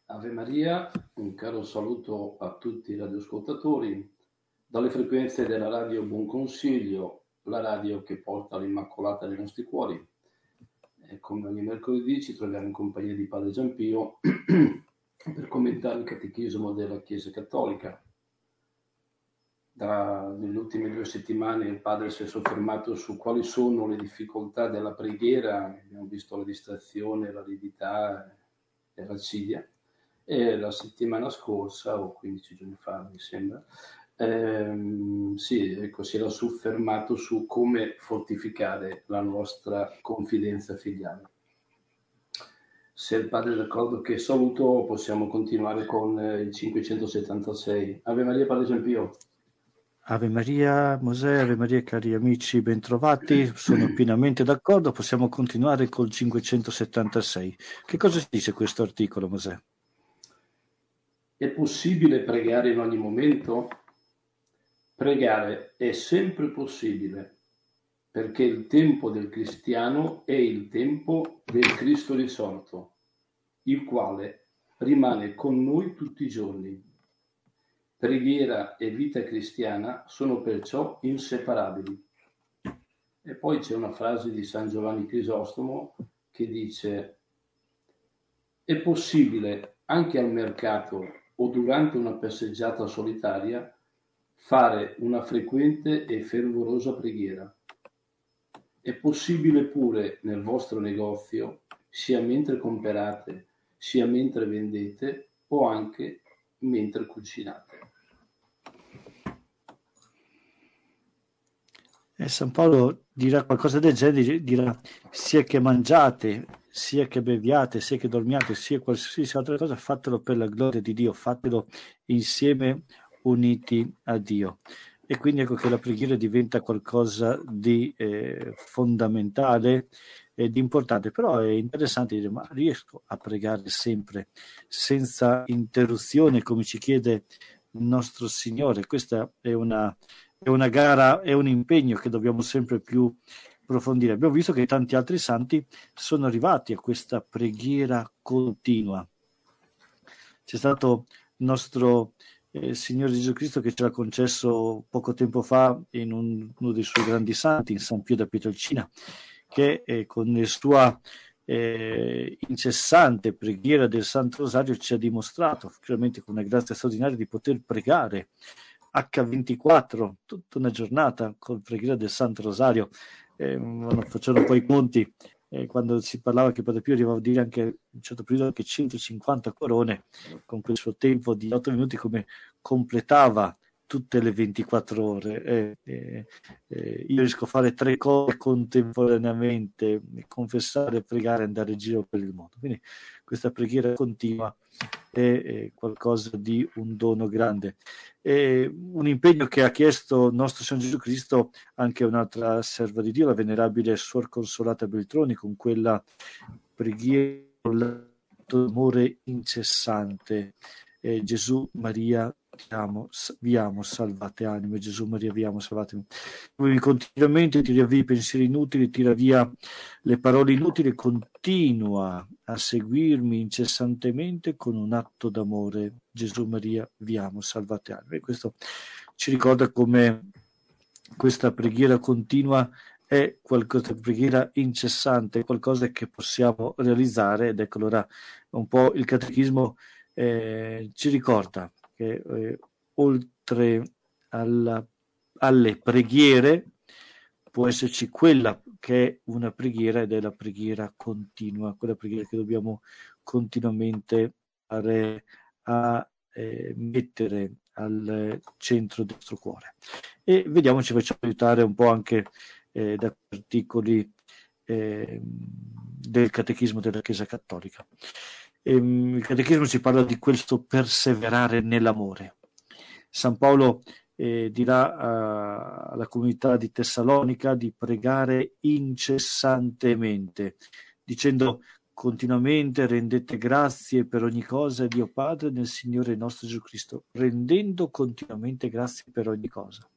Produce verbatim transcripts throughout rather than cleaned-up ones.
Ave Maria, un caro saluto a tutti i radioascoltatori dalle frequenze della radio Buon Consiglio, la radio che porta l'Immacolata nei nostri cuori. E come ogni mercoledì ci troviamo in compagnia di Padre Giampio per commentare il Catechismo della Chiesa Cattolica. Da, nelle ultime due settimane il Padre si è soffermato su quali sono le difficoltà della preghiera, abbiamo visto la distrazione, l'aridità e l'accidia. E la settimana scorsa, o quindici giorni fa mi sembra, ehm, sì, ecco, si era soffermato su come fortificare la nostra confidenza filiale. Se il padre è d'accordo che saluto, possiamo continuare con eh, il cinquecentosettantasei. Ave Maria, Padre Giampio. Ave Maria, Mosè, Ave Maria, cari amici, bentrovati, sono pienamente d'accordo, possiamo continuare col cinquecentosettantasei. Che cosa ci dice questo articolo, Mosè? È possibile pregare in ogni momento? Pregare è sempre possibile, perché il tempo del cristiano è il tempo del Cristo risorto, il quale rimane con noi tutti i giorni. Preghiera e vita cristiana sono perciò inseparabili. E poi c'è una frase di San Giovanni Crisostomo che dice: è possibile anche al mercato o durante una passeggiata solitaria fare una frequente e fervorosa preghiera. È possibile pure nel vostro negozio, sia mentre comperate, sia mentre vendete o anche mentre cucinate. E San Paolo dirà qualcosa del genere, dirà sia che mangiate, sia che beviate, sia che dormiate, sia qualsiasi altra cosa, fatelo per la gloria di Dio, fatelo insieme uniti a Dio. E quindi ecco che la preghiera diventa qualcosa di eh, fondamentale e di importante, però è interessante dire, ma riesco a pregare sempre senza interruzione come ci chiede il nostro Signore? Questa è una, è una gara, è un impegno che dobbiamo sempre più approfondire. Abbiamo visto che tanti altri santi sono arrivati a questa preghiera continua. C'è stato il nostro eh, Signore Gesù Cristo che ce l'ha concesso poco tempo fa in un, uno dei suoi grandi santi, in San Pio da Pietrelcina, che eh, con la sua eh, incessante preghiera del Santo Rosario ci ha dimostrato, veramente con una grazia straordinaria, di poter pregare acca ventiquattro tutta una giornata con preghiera del Santo Rosario. Eh, facevano poi i conti eh, quando si parlava che Padre Pio arrivava a dire anche in un certo periodo anche centocinquanta corone con quel suo tempo di otto minuti, come completava tutte le ventiquattro ore. Eh, eh, eh, io riesco a fare tre cose contemporaneamente: confessare, pregare e andare in giro per il mondo. Quindi questa preghiera continua è, è qualcosa di un dono grande. È un impegno che ha chiesto il nostro Signore Gesù Cristo anche un'altra serva di Dio, la venerabile Suor Consolata Beltroni, con quella preghiera d'amore incessante. Eh, Gesù, Maria, ti amo, vi amo, salvate anime. Gesù, Maria, vi amo, salvate anime. Continuamente tira via i pensieri inutili, tira via le parole inutili, continua a seguirmi incessantemente con un atto d'amore. Gesù, Maria, vi amo, salvate anime. E questo ci ricorda come questa preghiera continua è qualcosa di preghiera incessante, qualcosa che possiamo realizzare. Ed ecco allora un po' il catechismo eh, ci ricorda che eh, oltre alla, alle preghiere può esserci quella che è una preghiera, ed è la preghiera continua, quella preghiera che dobbiamo continuamente fare, a eh, mettere al centro del nostro cuore. E vediamo, ci facciamo aiutare un po' anche eh, da articoli eh, del Catechismo della Chiesa Cattolica. E, il Catechismo ci parla di questo perseverare nell'amore. San Paolo eh, dirà uh, alla comunità di Tessalonica di pregare incessantemente, dicendo continuamente: rendete grazie per ogni cosa a Dio Padre nel Signore nostro Gesù Cristo, rendendo continuamente grazie per ogni cosa.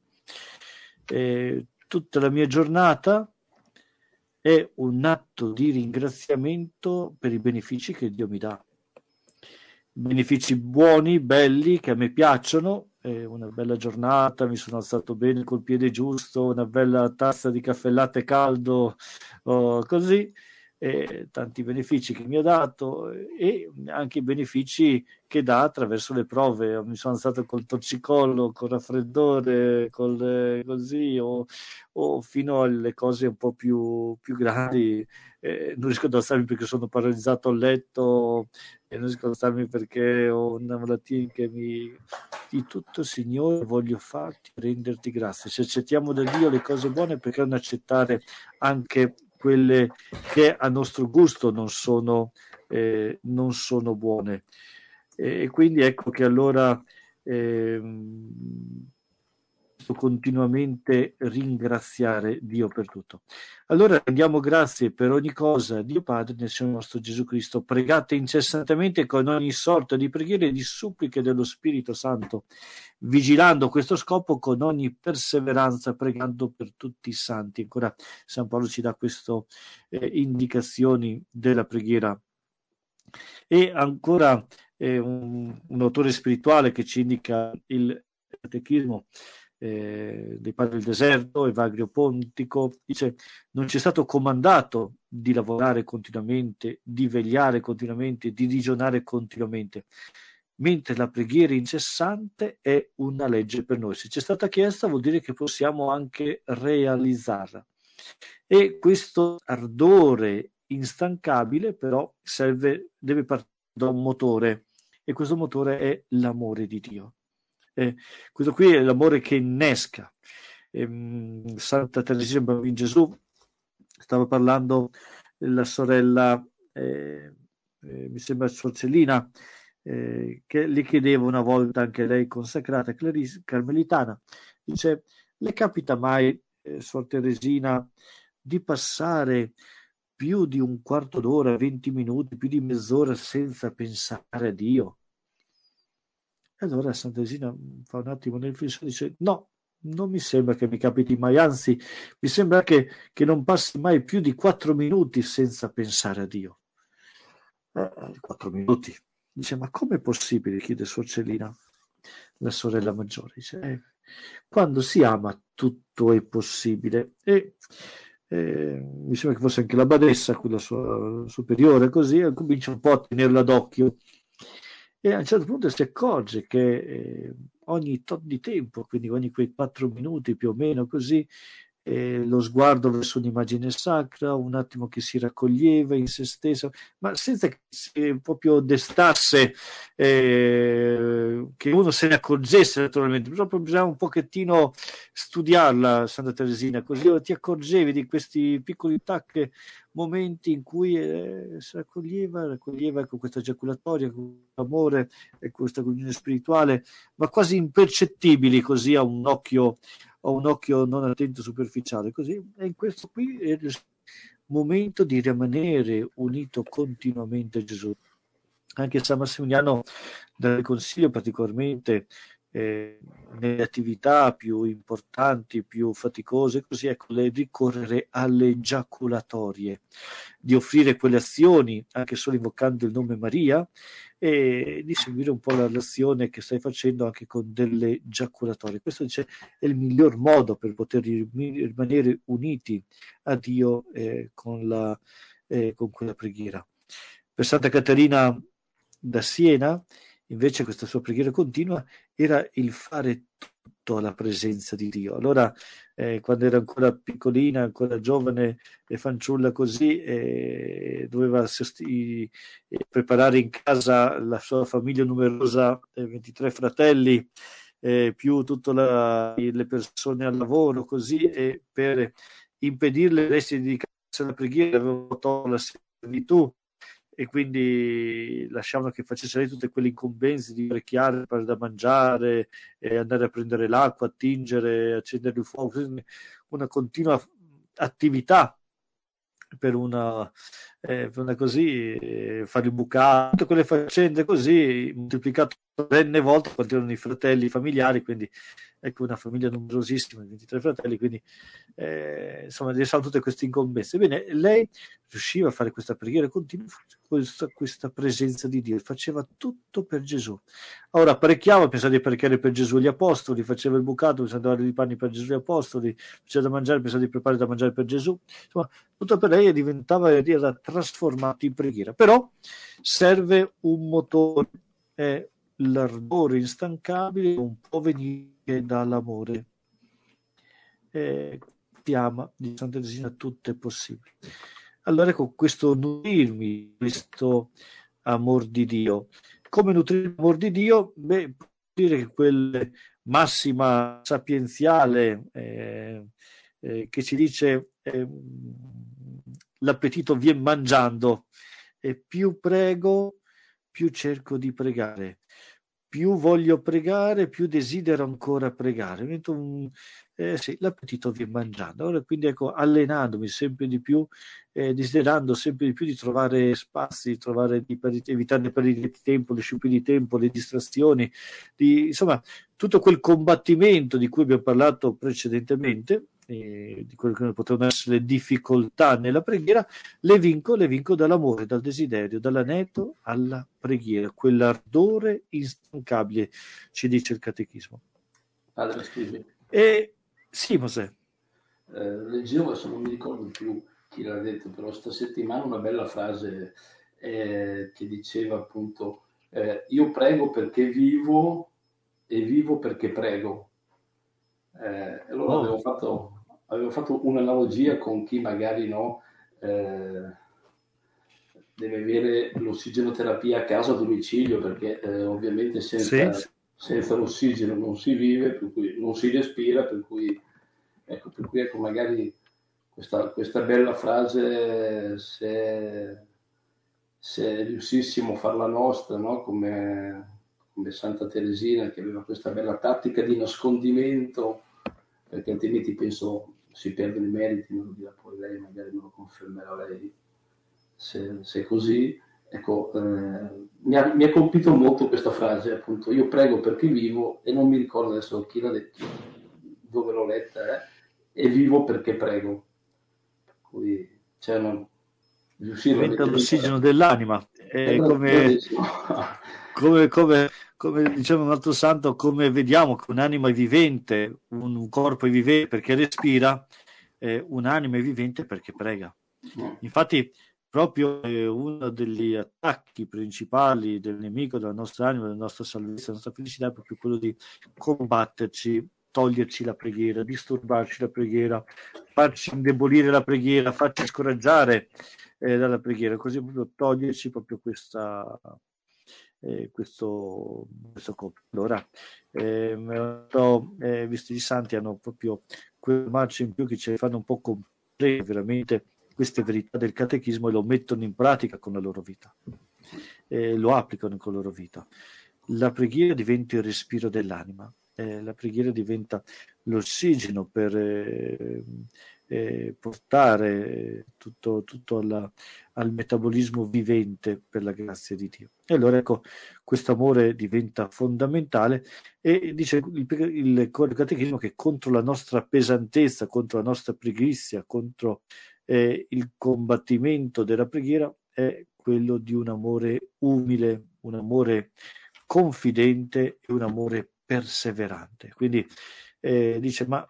Eh, tutta la mia giornata è un atto di ringraziamento per i benefici che Dio mi dà. benefici buoni, belli, che a me piacciono, eh, una bella giornata, mi sono alzato bene col piede giusto, una bella tazza di caffè latte caldo, oh, così, eh, tanti benefici che mi ha dato e anche i benefici che dà attraverso le prove. Mi sono alzato col torcicollo, col raffreddore, col, eh, così, o, o fino alle cose un po' più, più grandi. Eh, non riesco ad alzarmi perché sono paralizzato a letto, e non riesco ad alzarmi perché ho una malattia che mi... Di tutto, Signore, voglio farti renderti grazie. Se accettiamo da Dio le cose buone, perché non accettare anche quelle che a nostro gusto non sono, eh, non sono buone? E quindi ecco che allora ehm, continuamente ringraziare Dio per tutto. Allora rendiamo grazie per ogni cosa, Dio Padre, nel Signore nostro Gesù Cristo. Pregate incessantemente con ogni sorta di preghiere e di suppliche dello Spirito Santo, vigilando a questo scopo con ogni perseveranza, pregando per tutti i santi. Ancora San Paolo ci dà queste eh, indicazioni della preghiera. E ancora eh, un, un autore spirituale che ci indica il catechismo eh, dei padri del deserto, Evagrio Pontico, dice: non ci è stato comandato di lavorare continuamente, di vegliare continuamente, di ragionare continuamente, mentre la preghiera incessante è una legge per noi. Se ci è stata chiesta, vuol dire che possiamo anche realizzarla. E questo ardore instancabile però serve, deve partire da un motore, e questo motore è l'amore di Dio. Eh, questo qui è l'amore che innesca. Eh, Santa Teresina Bambin Gesù, stava parlando la sorella, eh, eh, mi sembra Sorcellina, eh, che le chiedeva una volta, anche lei consacrata, Clarice, carmelitana, dice: le capita mai, eh, Sor Teresina, di passare più di un quarto d'ora, venti minuti, più di mezz'ora senza pensare a Dio? Allora Santa Teresina fa un attimo nel fisso e dice: no, non mi sembra che mi capiti mai, anzi mi sembra che, che non passi mai più di quattro minuti senza pensare a Dio. Eh, quattro minuti. Dice: ma com'è possibile? Chiede Sorcellina, la sorella maggiore. Dice: eh, quando si ama tutto è possibile. E eh, mi sembra che fosse anche la badessa, quella sua superiore, così, e comincia un po' a tenerla d'occhio. E a un certo punto si accorge che eh, ogni tot di tempo, quindi ogni quei quattro minuti più o meno così, eh, lo sguardo verso un'immagine sacra, un attimo che si raccoglieva in se stesso, ma senza che si proprio destasse, eh, che uno se ne accorgesse naturalmente, proprio bisogna un pochettino studiarla Santa Teresina, così ti accorgevi di questi piccoli tac, momenti in cui eh, si raccoglieva, raccoglieva con questa giaculatoria, con l'amore e questa comunione spirituale, ma quasi impercettibili così a un occhio, a un occhio non attento, superficiale, così. E in questo qui è il momento di rimanere unito continuamente a Gesù. Anche San Massimiliano dal Consiglio, particolarmente eh, nelle attività più importanti, più faticose, così ecco, le ricorrere alle giaculatorie, di offrire quelle azioni anche solo invocando il nome Maria, e di seguire un po' la l'azione che stai facendo anche con delle giaculatorie. Questo dice è il miglior modo per poter rimanere uniti a Dio eh, con, la, eh, con quella preghiera. Per Santa Caterina da Siena, invece, questa sua preghiera continua era il fare tutto alla presenza di Dio. Allora, eh, quando era ancora piccolina, ancora giovane e fanciulla così, eh, doveva sosti- eh, preparare in casa la sua famiglia numerosa, eh, ventitré fratelli, eh, più tutte le persone al lavoro, così, e per impedirle di dedicarsi alla preghiera aveva tolto la servitù, e quindi lasciavano che facesse lei tutte quelle incombenze di orecchiare per da mangiare, e andare a prendere l'acqua, a tingere, accendere il fuoco, una continua attività per una, eh, per una così, eh, fare il bucato, tutte quelle faccende così, moltiplicato n volte quanto erano i fratelli familiari, quindi ecco, una famiglia numerosissima, ventitré fratelli, quindi eh, insomma risolve tutte queste incombenze. Bene, lei riusciva a fare questa preghiera continua, questa, questa presenza di Dio, faceva tutto per Gesù. Ora apparecchiava, pensava di apparecchiare per Gesù gli apostoli, faceva il bucato, pensava di dare i panni per Gesù gli apostoli, faceva da mangiare, pensava di preparare da mangiare per Gesù, insomma tutto per lei diventava, era trasformato in preghiera. Però serve un motore, è l'ardore instancabile, non può venire dall'amore. Eh, ti ama, di Santa Teresina tutto è possibile. Allora ecco, questo nutrirmi, questo amor di Dio. Come nutrire l'amor di Dio? Beh, dire che quel massima sapienziale eh, eh, che ci dice eh, l'appetito viene mangiando, e più prego, più cerco di pregare. Più voglio pregare, più desidero ancora pregare. Un, eh, sì, l'appetito viene mangiando. Allora, quindi ecco, allenandomi sempre di più, eh, desiderando sempre di più di trovare spazi, di trovare di per, evitare le perdite di tempo, le sciupi di tempo, le distrazioni, di, insomma, tutto quel combattimento di cui abbiamo parlato precedentemente, eh, di quello che potevano essere le difficoltà nella preghiera, le vinco, le vinco dall'amore, dal desiderio, dall'anetto alla preghiera, quell'ardore instancabile, ci dice il catechismo. Padre, scusi. E sì, Mosè. Eh, leggevo, adesso non mi ricordo più chi l'ha detto, però sta settimana una bella frase eh, che diceva appunto eh, io prego perché vivo e vivo perché prego. Eh, allora Oh. avevo fatto, avevo fatto un'analogia con chi magari no, eh, deve avere l'ossigenoterapia a casa a domicilio, perché eh, ovviamente senza, Sì. senza l'ossigeno non si vive, per cui non si respira, per cui ecco, per cui ecco magari questa, questa bella frase, se, se riuscissimo a farla nostra, no? come, come Santa Teresina, che aveva questa bella tattica di nascondimento, perché altrimenti penso si perdono i meriti, me lo dirà poi lei, magari me lo confermerà lei, se, se è così. Ecco, eh, mi, ha, mi ha colpito molto questa frase, appunto, io prego perché vivo, e non mi ricordo adesso chi l'ha detto, dove l'ho letta, eh, e vivo perché prego. Per cui c'è una... Diventa l'ossigeno dell'anima, è come, come, come, come diceva un altro santo, come vediamo che un'anima è vivente, un corpo è vivente perché respira, eh, un'anima è vivente perché prega. Infatti proprio eh, uno degli attacchi principali del nemico della nostra anima, della nostra salvezza, della nostra felicità è proprio quello di combatterci, toglierci la preghiera, disturbarci la preghiera, farci indebolire la preghiera, farci scoraggiare eh, dalla preghiera, così proprio toglierci proprio questa eh, questo, questo compito. Allora, eh, però, eh, visto i santi hanno proprio quel marcio in più che ci fanno un po' comprendere veramente queste verità del catechismo e lo mettono in pratica con la loro vita, eh, lo applicano con la loro vita. La preghiera diventa il respiro dell'anima, eh, la preghiera diventa l'ossigeno per eh, eh, portare tutto, tutto alla, al metabolismo vivente per la grazia di Dio. E allora ecco, questo amore diventa fondamentale, e dice il, il, il catechismo che contro la nostra pesantezza, contro la nostra pigrizia, contro eh, il combattimento della preghiera è quello di un amore umile, un amore confidente e un amore perseverante. Quindi eh, dice, ma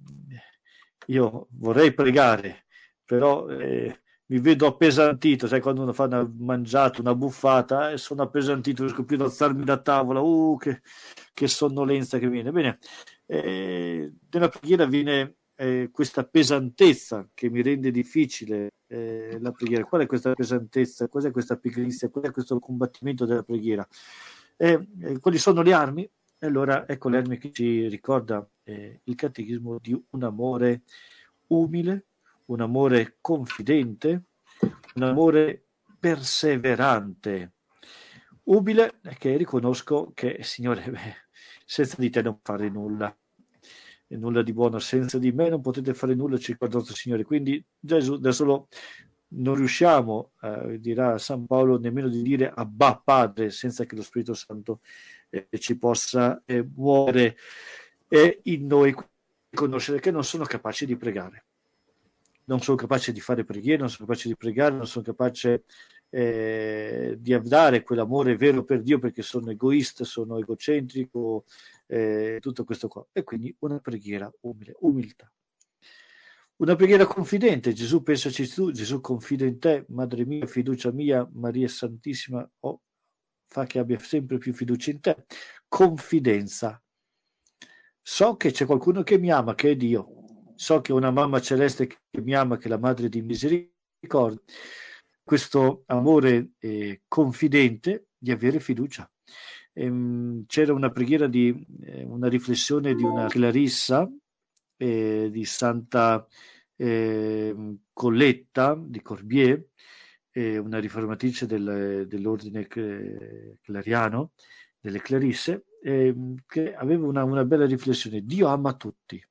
io vorrei pregare, però eh, mi vedo appesantito, sai, quando uno fa una mangiata, una buffata, e eh, sono appesantito, riesco più ad alzarmi da tavola, uh, che, che sonnolenza che viene. Bene, eh, nella preghiera viene eh, questa pesantezza che mi rende difficile eh, la preghiera. Qual è questa pesantezza? Cos'è questa pigrizia? Qual è questo combattimento della preghiera? Eh, eh, quali sono le armi? E allora ecco le armi che ci ricorda eh, il catechismo di un amore umile, un amore confidente, un amore perseverante. Umile è che riconosco che, Signore, beh, senza di te non fare nulla, e nulla di buono, senza di me non potete fare nulla, ci ricorda il Signore. Quindi Gesù da solo non riusciamo, eh, dirà San Paolo, nemmeno di dire Abba Padre, senza che lo Spirito Santo eh, ci possa eh, muovere è in noi conoscere che non sono capaci di pregare. Non sono capace di fare preghiere, non sono capace di pregare, non sono capace eh, di dare quell'amore vero per Dio perché sono egoista, sono egocentrico, eh, tutto questo qua. E quindi una preghiera umile, umiltà. Una preghiera confidente, Gesù pensaci tu, Gesù confida in te, Madre mia, fiducia mia, Maria Santissima, oh, fa che abbia sempre più fiducia in te. Confidenza. So che c'è qualcuno che mi ama, che è Dio. So che una mamma celeste che mi ama, che è la Madre di Misericordia. Questo amore eh, confidente di avere fiducia. Ehm, c'era una preghiera di eh, una riflessione di una Clarissa eh, di Santa eh, Colletta di Corbier, eh, una riformatrice del, dell'ordine clariano, delle Clarisse, eh, che aveva una, una bella riflessione. Dio ama tutti,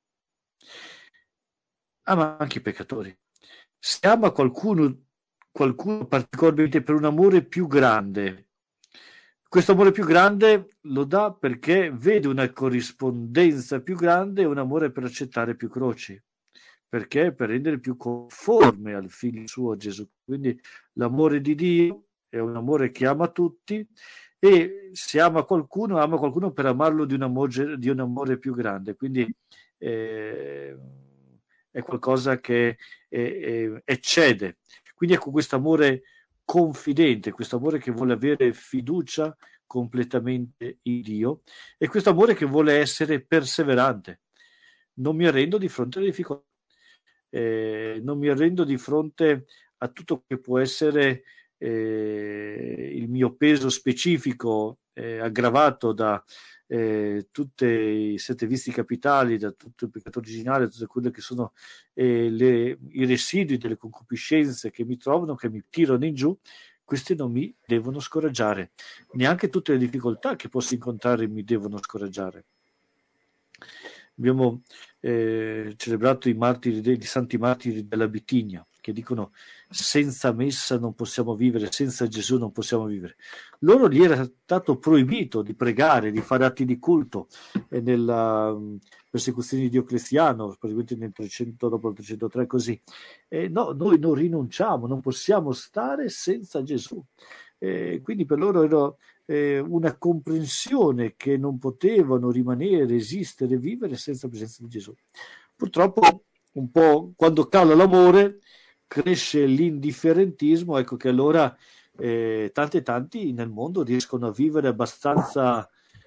ama anche i peccatori. Se ama qualcuno, qualcuno particolarmente per un amore più grande, questo amore più grande lo dà perché vede una corrispondenza più grande e un amore per accettare più croci. Perché? Per rendere più conforme al figlio suo Gesù. Quindi l'amore di Dio è un amore che ama tutti e se ama qualcuno, ama qualcuno per amarlo di un amore, di un amore più grande. Quindi eh, è qualcosa che eh, eccede. Quindi ecco questo amore confidente, questo amore che vuole avere fiducia completamente in Dio e questo amore che vuole essere perseverante. Non mi arrendo di fronte alle difficoltà, eh, non mi arrendo di fronte a tutto che può essere eh, il mio peso specifico eh, aggravato da eh, tutti i sette vizi capitali, da tutto il peccato originale, tutte quelle che sono eh, le, i residui delle concupiscenze che mi trovano, che mi tirano in giù. Queste non mi devono scoraggiare, neanche tutte le difficoltà che posso incontrare mi devono scoraggiare. Abbiamo eh, celebrato i martiri, i santi martiri della Bitigna, che dicono senza messa non possiamo vivere, senza Gesù non possiamo vivere. Loro gli era stato proibito di pregare, di fare atti di culto e nella um, persecuzione di Diocleziano, praticamente nel trecento, dopo il trecentotré, così. Eh, no, noi non rinunciamo, non possiamo stare senza Gesù. Eh, quindi per loro era eh, una comprensione che non potevano rimanere, esistere, vivere senza la presenza di Gesù. Purtroppo un po' quando cala l'amore cresce l'indifferentismo, ecco che allora eh, tanti e tanti nel mondo riescono a vivere abbastanza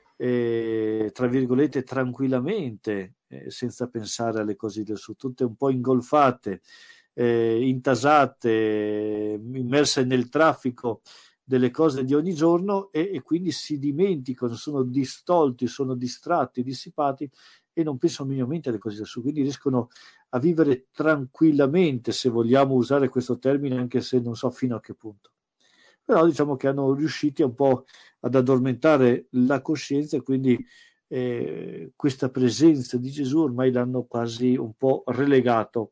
eh, tra virgolette tranquillamente eh, senza pensare alle cose del su, tutte un po' ingolfate, eh, intasate, immerse nel traffico delle cose di ogni giorno e, e quindi si dimenticano, sono distolti, sono distratti, dissipati e non pensano minimamente alle cose da su, quindi riescono a vivere tranquillamente, se vogliamo usare questo termine, anche se non so fino a che punto. Però diciamo che hanno riusciti un po' ad addormentare la coscienza e quindi eh, questa presenza di Gesù ormai l'hanno quasi un po' relegato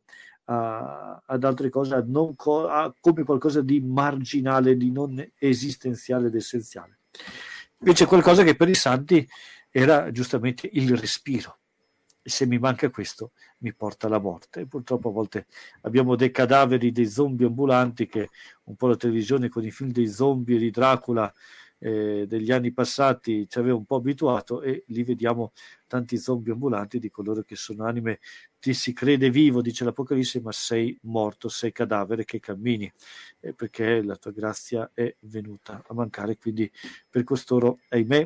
a, ad altre cose, a non co- a, come qualcosa di marginale, di non esistenziale ed essenziale. Invece qualcosa che per i santi era giustamente il respiro. E se mi manca questo mi porta alla morte. E purtroppo a volte abbiamo dei cadaveri, dei zombie ambulanti che un po' la televisione con i film dei zombie di Dracula eh, degli anni passati ci aveva un po' abituato e lì vediamo tanti zombie ambulanti di coloro che sono anime, ti si crede vivo, dice l'Apocalisse, ma sei morto, sei cadavere che cammini, eh, perché la tua grazia è venuta a mancare. Quindi per costoro, ahimè,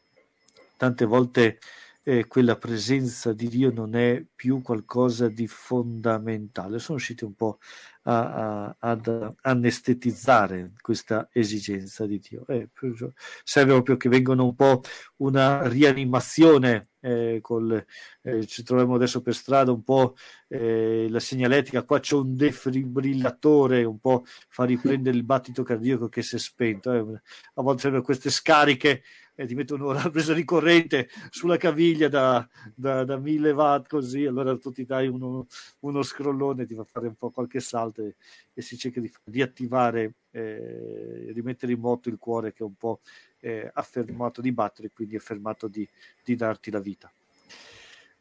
tante volte eh, quella presenza di Dio non è più qualcosa di fondamentale. Sono riusciti un po' a, a, ad anestetizzare questa esigenza di Dio. Eh, serve proprio che vengano un po' una rianimazione. Eh, col, eh, ci troviamo adesso per strada un po' eh, la segnaletica, qua c'è un defibrillatore, un po' fa riprendere il battito cardiaco che si è spento. Eh. A volte servono queste scariche e ti mettono una presa di corrente sulla caviglia da, da, da mille watt così, allora tu ti dai uno, uno scrollone, ti fa fare un po' qualche salto e, e si cerca di riattivare, eh, rimettere in moto il cuore che è un po' eh, affermato di battere, quindi è fermato di, di darti la vita.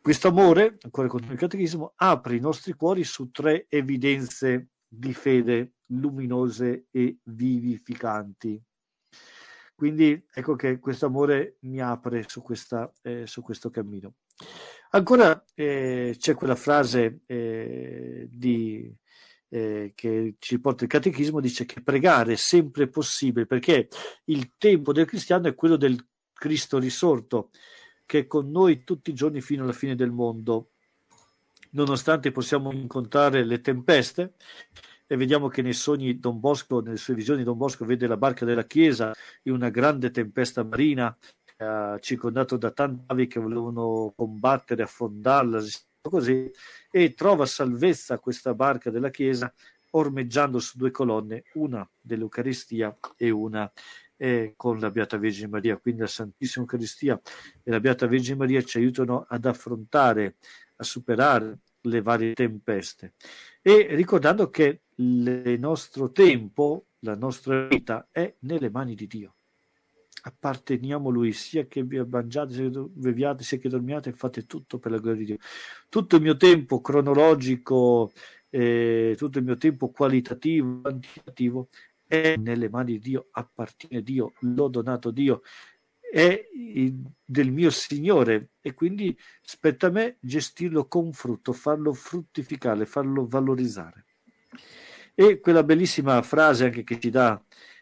Questo amore, ancora con il catechismo, apre i nostri cuori su tre evidenze di fede luminose e vivificanti. Quindi ecco che questo amore mi apre su, questa, eh, su questo cammino. Ancora eh, c'è quella frase eh, di, eh, che ci porta il catechismo, dice che pregare è sempre possibile, perché il tempo del cristiano è quello del Cristo risorto, che è con noi tutti i giorni fino alla fine del mondo. Nonostante possiamo incontrare le tempeste, e vediamo che nei sogni Don Bosco, nelle sue visioni Don Bosco vede la barca della Chiesa in una grande tempesta marina, eh, circondato da tanti navi che volevano combattere, affondarla, così, e trova salvezza questa barca della Chiesa ormeggiando su due colonne, una dell'Eucaristia e una eh, con la Beata Vergine Maria. Quindi la Santissima Eucaristia e la Beata Vergine Maria ci aiutano ad affrontare, a superare le varie tempeste. E ricordando che il nostro tempo, la nostra vita è nelle mani di Dio. Apparteniamo a Lui, sia che vi mangiate, sia che beviate, sia che dormiate, fate tutto per la gloria di Dio. Tutto il mio tempo cronologico, eh, tutto il mio tempo qualitativo, quantitativo è nelle mani di Dio, appartiene a Dio, l'ho donato a Dio, è del mio Signore, e quindi spetta a me gestirlo con frutto, farlo fruttificare, farlo valorizzare. E quella bellissima frase anche che ci dà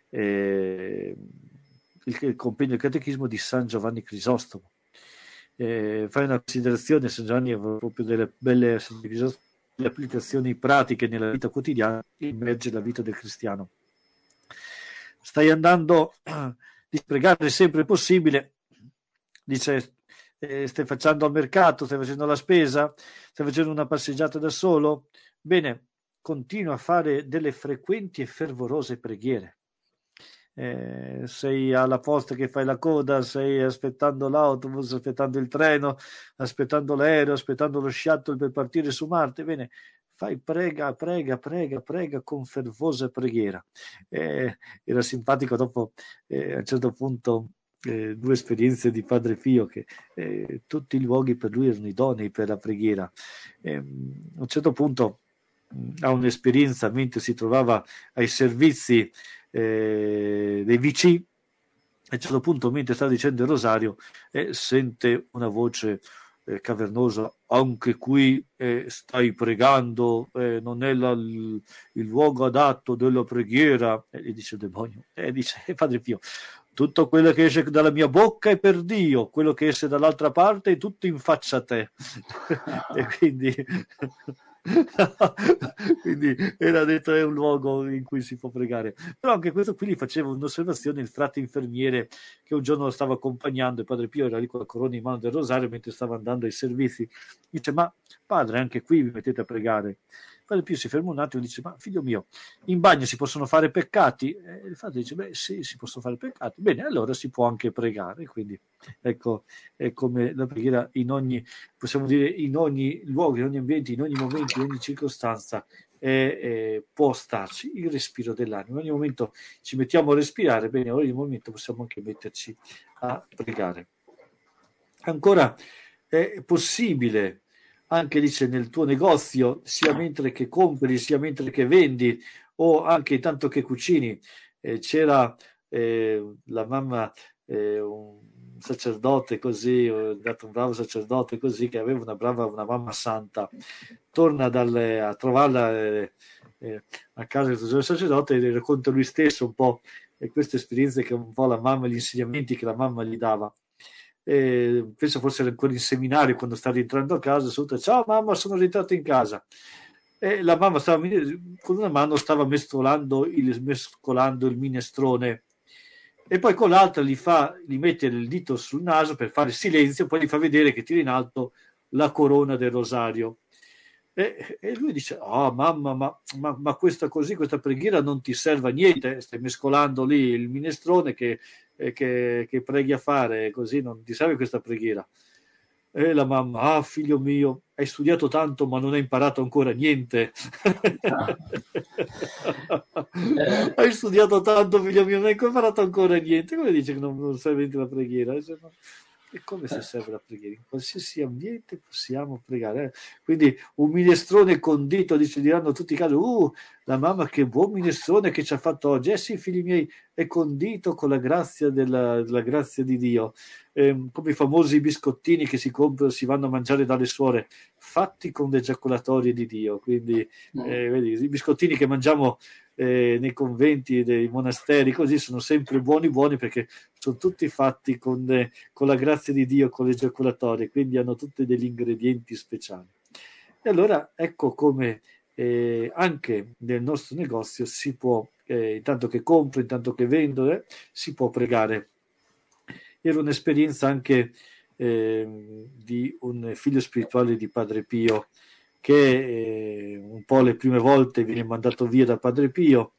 eh, il compendio del catechismo di San Giovanni Crisostomo. Eh, fai una considerazione, San Giovanni aveva proprio delle belle delle applicazioni pratiche nella vita quotidiana, immerge la vita del cristiano. Stai andando di pregare sempre possibile, dice, eh, stai facendo al mercato, stai facendo la spesa, stai facendo una passeggiata da solo, bene, continua a fare delle frequenti e fervorose preghiere. Eh, sei alla posta che fai la coda, sei aspettando l'autobus, aspettando il treno, aspettando l'aereo, aspettando lo shuttle per partire su Marte, bene, fai prega, prega, prega, prega con fervosa preghiera. Eh, era simpatico dopo, eh, a un certo punto, eh, due esperienze di Padre Pio, che eh, tutti i luoghi per lui erano idonei per la preghiera. Eh, a un certo punto mh, ha un'esperienza mentre si trovava ai servizi eh, dei V C, a un certo punto mentre sta dicendo il rosario eh, sente una voce eh, cavernosa: anche qui eh, stai pregando, eh, non è la, il, il luogo adatto della preghiera. E gli dice il demonio, e eh, dice eh, Padre Pio, tutto quello che esce dalla mia bocca è per Dio, quello che esce dall'altra parte è tutto in faccia a te. E quindi quindi era detto è un luogo in cui si può pregare. Però anche questo qui gli faceva un'osservazione il frate infermiere che un giorno lo stava accompagnando, e Padre Pio era lì con la corona in mano del rosario mentre stava andando ai servizi. Dice: ma padre, anche qui vi mettete a pregare? Padre Pio si ferma un attimo e dice: ma figlio mio, in bagno si possono fare peccati? E il frate dice: beh sì, si possono fare peccati. Bene, allora si può anche pregare. Quindi ecco, è come la preghiera in ogni, possiamo dire, in ogni luogo, in ogni ambiente, in ogni momento, in ogni circostanza eh, eh, può starci il respiro dell'anima. In ogni momento ci mettiamo a respirare, bene, in ogni momento possiamo anche metterci a pregare. Ancora è possibile anche, dice, nel tuo negozio, sia mentre che compri, sia mentre che vendi, o anche tanto che cucini. Eh, c'era eh, la mamma, eh, un sacerdote così, ho dato un bravo sacerdote così, che aveva una brava, una mamma santa, torna dalle, a trovarla eh, eh, a casa del sacerdote e racconta lui stesso un po' eh, queste esperienze che un po' la mamma, gli insegnamenti che la mamma gli dava. Eh, penso fosse ancora in seminario quando sta rientrando a casa, saluta: ciao mamma, sono rientrato in casa. E la mamma stava, con una mano stava mescolando il, mescolando il minestrone, e poi con l'altra gli fa, gli mette il dito sul naso per fare silenzio, poi gli fa vedere che tira in alto la corona del rosario. E, e lui dice: oh mamma, ma, ma, ma questa così, questa preghiera non ti serve a niente, stai mescolando lì il minestrone che, che, che preghi a fare, così non ti serve questa preghiera. E la mamma: ah figlio mio, hai studiato tanto ma non hai imparato ancora niente. Hai studiato tanto figlio mio, non hai imparato ancora niente. Come dice che non, non serve niente la preghiera? E come se serve la preghiera? In qualsiasi ambiente possiamo pregare. Eh? Quindi un minestrone condito, dice, diranno tutti i casi, uh, la mamma che buon minestrone che ci ha fatto oggi. Eh sì, figli miei, è condito con la grazia della, della grazia di Dio. Eh, come i famosi biscottini che si comprano, si vanno a mangiare dalle suore, fatti con le giaculatorie di Dio. Quindi, eh, vedi, i biscottini che mangiamo eh, nei conventi, nei monasteri, così sono sempre buoni buoni perché sono tutti fatti con, eh, con la grazia di Dio, con le giaculatorie, quindi hanno tutti degli ingredienti speciali. E allora ecco come eh, anche nel nostro negozio si può, eh, intanto che compro, intanto che vendo, eh, si può pregare. Era un'esperienza anche eh, di un figlio spirituale di Padre Pio, che eh, un po' le prime volte viene mandato via da Padre Pio,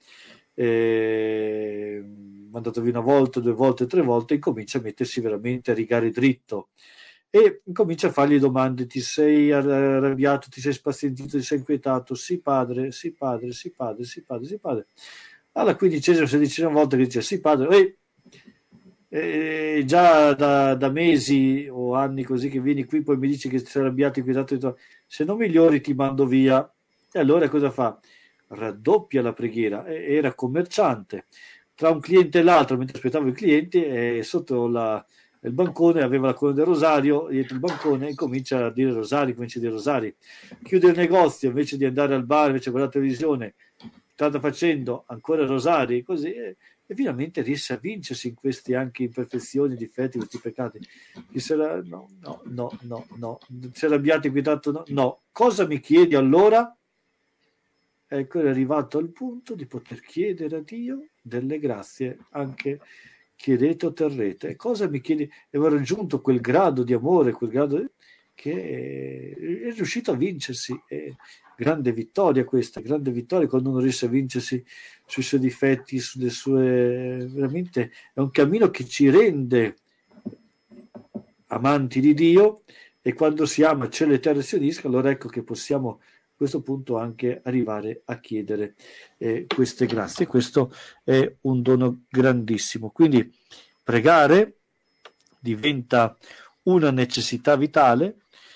eh, mandato via una volta, due volte, tre volte, e comincia a mettersi veramente a rigare dritto e comincia a fargli domande: ti sei arrabbiato, ti sei spazientito, ti sei inquietato? Sì padre, sì padre, sì padre, sì padre, sì padre. Alla quindicesima, sedicesima volta che dice sì padre, eh, eh, già da, da mesi o anni così che vieni qui, poi mi dici che ti sei arrabbiato, inquietato, se non migliori ti mando via. E allora cosa fa? Raddoppia la preghiera. Era commerciante, tra un cliente e l'altro, mentre aspettavo il cliente, eh, sotto la, il bancone aveva la corona del rosario, dietro il bancone, e comincia a dire rosari, comincia a dire rosari. Chiude il negozio, invece di andare al bar, invece di guardare la televisione, strada facendo ancora rosari, così, eh, e finalmente riesce a vincersi in queste anche imperfezioni, difetti, questi peccati. Era, no, no, no, no, no, si è arrabbiato, inquietato, no, no. Cosa mi chiedi allora? Ecco, è arrivato al punto di poter chiedere a Dio delle grazie, anche chiedete o terrete. E cosa mi chiedi? E ho raggiunto quel grado di amore, quel grado che è riuscito a vincersi. È grande vittoria questa, grande vittoria quando uno riesce a vincersi sui suoi difetti, sulle sue... veramente è un cammino che ci rende amanti di Dio, e quando si ama cielo e terra si unisca, allora ecco che possiamo a questo punto anche arrivare a chiedere eh, queste grazie. Questo è un dono grandissimo. Quindi pregare diventa una necessità vitale,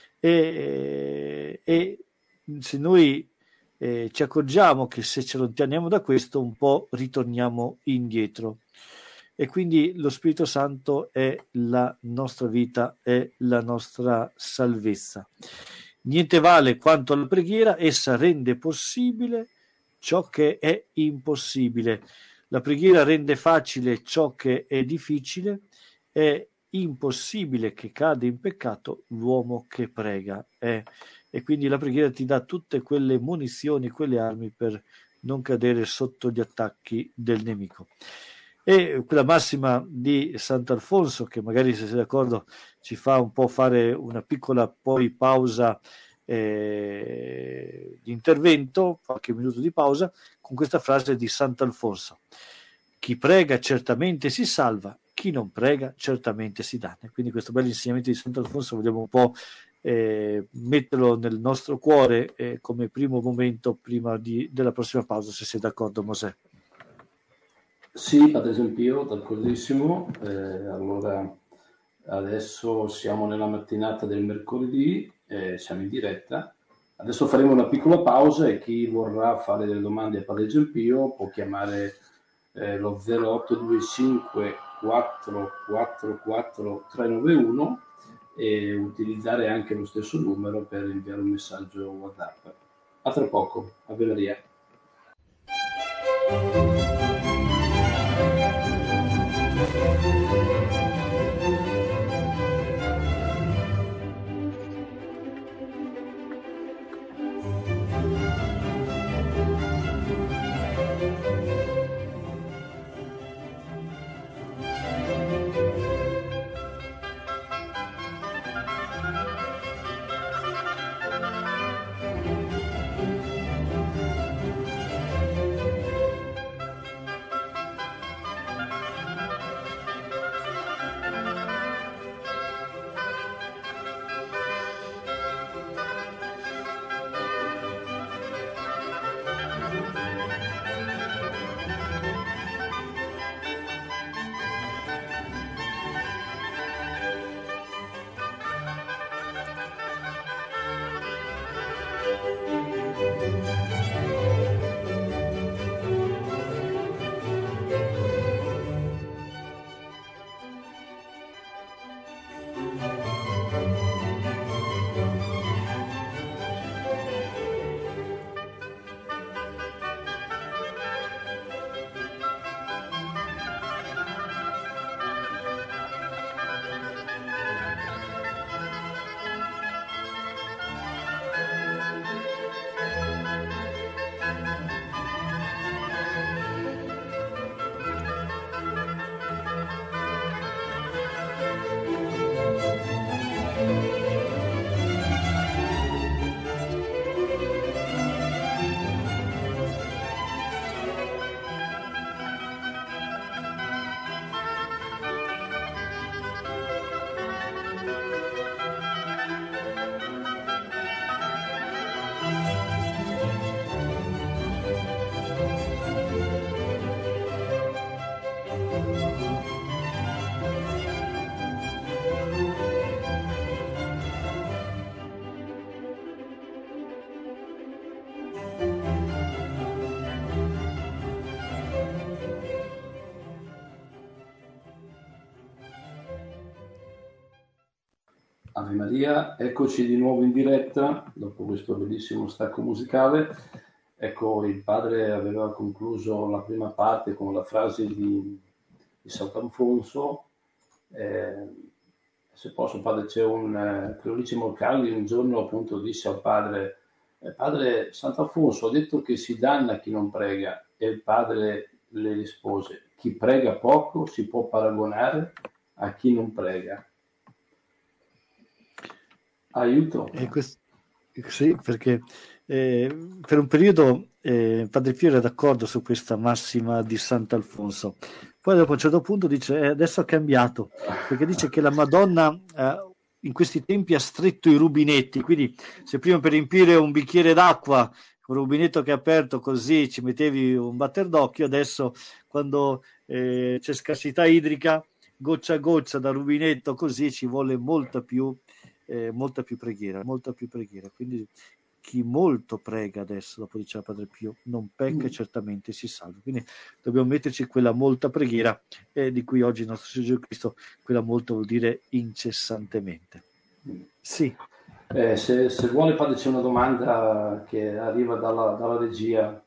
e, e se noi eh, ci accorgiamo che se ci allontaniamo da questo un po' ritorniamo indietro, e quindi lo Spirito Santo è la nostra vita, è la nostra salvezza. Niente vale quanto la preghiera, essa rende possibile ciò che è impossibile. La preghiera rende facile ciò che è difficile, è impossibile che cade in peccato l'uomo che prega. Eh. E quindi la preghiera ti dà tutte quelle munizioni, quelle armi per non cadere sotto gli attacchi del nemico. E quella massima di Sant'Alfonso, che magari, se sei d'accordo, ci fa un po' fare una piccola poi pausa eh, di intervento, qualche minuto di pausa, con questa frase di Sant'Alfonso: chi prega certamente si salva, chi non prega certamente si danna. Quindi questo bel insegnamento di Sant'Alfonso vogliamo un po' eh, metterlo nel nostro cuore eh, come primo momento prima di, della prossima pausa, se sei d'accordo, Mosè. Sì, ad esempio, d'accordissimo. Eh, allora, adesso siamo nella mattinata del mercoledì, eh, siamo in diretta. Adesso faremo una piccola pausa e chi vorrà fare delle domande a Padre Giampio può chiamare eh, lo zero otto due cinque quattro quattro quattro tre nove uno e utilizzare anche lo stesso numero per inviare un messaggio WhatsApp. A tra poco, Ave Maria. Ave Maria, eccoci di nuovo in diretta dopo questo bellissimo stacco musicale. Ecco, il padre aveva concluso la prima parte con la frase di, di Sant'Alfonso. Eh, se posso, padre, c'è un eh, Cleolice Morcalli un giorno appunto disse al padre: eh, padre, Sant'Alfonso ha detto che si danna chi non prega, e il padre le rispose: chi prega poco si può paragonare a chi non prega. Aiuto. E questo, sì, perché eh, per un periodo eh, Padre Pio era d'accordo su questa massima di Sant'Alfonso. Poi dopo a un certo punto dice eh, adesso ha cambiato, perché dice che la Madonna eh, in questi tempi ha stretto i rubinetti, quindi se prima per riempire un bicchiere d'acqua, un rubinetto che è aperto così ci mettevi un batter d'occhio, adesso quando eh, c'è scarsità idrica, goccia a goccia dal rubinetto così ci vuole molta più Eh, molta più preghiera, molta più preghiera. Quindi chi molto prega adesso, dopo diceva Padre Pio, non pecca e certamente si salva. Quindi dobbiamo metterci quella molta preghiera eh, di cui oggi il nostro Signore Gesù Cristo, quella molta vuol dire incessantemente. Sì. Eh, se, se vuole, padre, c'è una domanda che arriva dalla, dalla regia.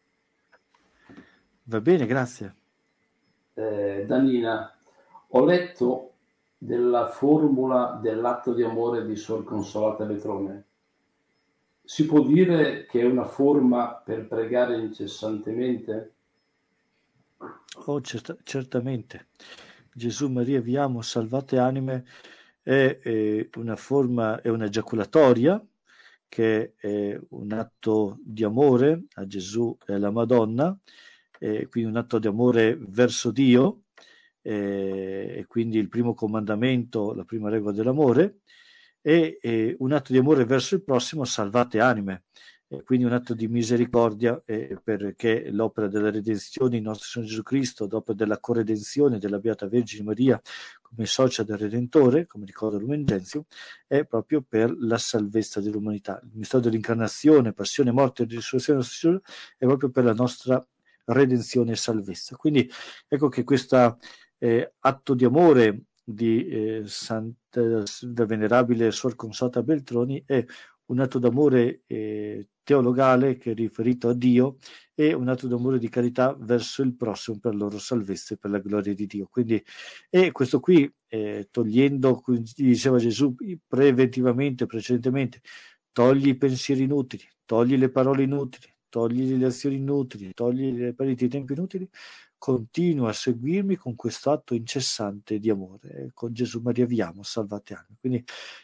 Va bene, grazie. Eh, Danina, ho letto della formula dell'atto di amore di Sor Consolata Beltrone. Si può dire che è una forma per pregare incessantemente? Oh, certa, certamente. Gesù, Maria, vi amo, salvate anime è, è una forma, è un'ejaculatoria che è un atto di amore a Gesù e alla Madonna, e quindi un atto di amore verso Dio, e, e quindi il primo comandamento, la prima regola dell'amore, e, e un atto di amore verso il prossimo, salvate anime. E quindi un atto di misericordia eh, perché l'opera della redenzione in nostro Signore Gesù Cristo, l'opera della corredenzione della Beata Vergine Maria come socia del Redentore, come ricorda Lumen Gentium, è proprio per la salvezza dell'umanità. Il mistero dell'incarnazione, passione, morte e risurrezione del nostro Signore è proprio per la nostra redenzione e salvezza. Quindi ecco che questo eh, atto di amore di eh, Santa, da venerabile Suor Consolata Beltroni è un atto d'amore eh, teologale che è riferito a Dio e un atto d'amore di carità verso il prossimo per la loro salvezza e per la gloria di Dio. Quindi, e questo qui, eh, togliendo, diceva Gesù preventivamente, precedentemente, togli i pensieri inutili, togli le parole inutili, togli le azioni inutili, togli le perdite di tempo inutili, continua a seguirmi con questo atto incessante di amore. Con Gesù Maria vi amo, salvate anime. Quindi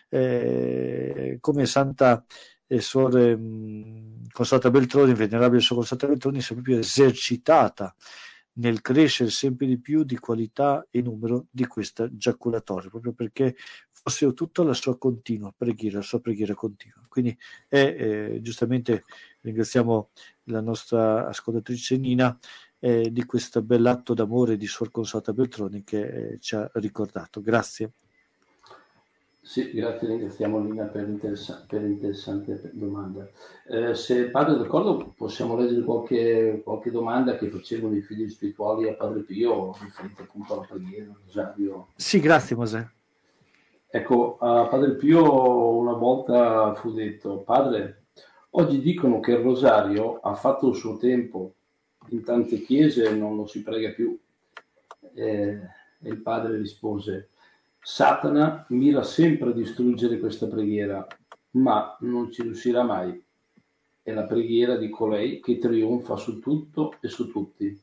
eh, come Santa eh, Suore mh, Consolata Beltroni, venerabile Suor Consolata Beltroni, si è proprio esercitata nel crescere sempre di più di qualità e numero di questa giaculatoria, proprio perché fosse tutta la sua continua preghiera, la sua preghiera continua. Quindi è, eh, giustamente ringraziamo la nostra ascoltatrice Nina eh, di questo bell'atto d'amore di Suor Consolata Beltroni che eh, ci ha ricordato. Grazie. Sì, grazie, ringraziamo Lina per, l'interessa- per l'interessante domanda. Eh, se padre è d'accordo, possiamo leggere qualche, qualche domanda che facevano i figli spirituali a Padre Pio, riferite appunto alla preghiera, al rosario. Sì, grazie Mosè. Ecco, a Padre Pio una volta fu detto: padre, oggi dicono che il rosario ha fatto il suo tempo, in tante chiese non lo si prega più. Eh, e il padre rispose: Satana mira sempre a distruggere questa preghiera, ma non ci riuscirà mai. È la preghiera di colei che trionfa su tutto e su tutti.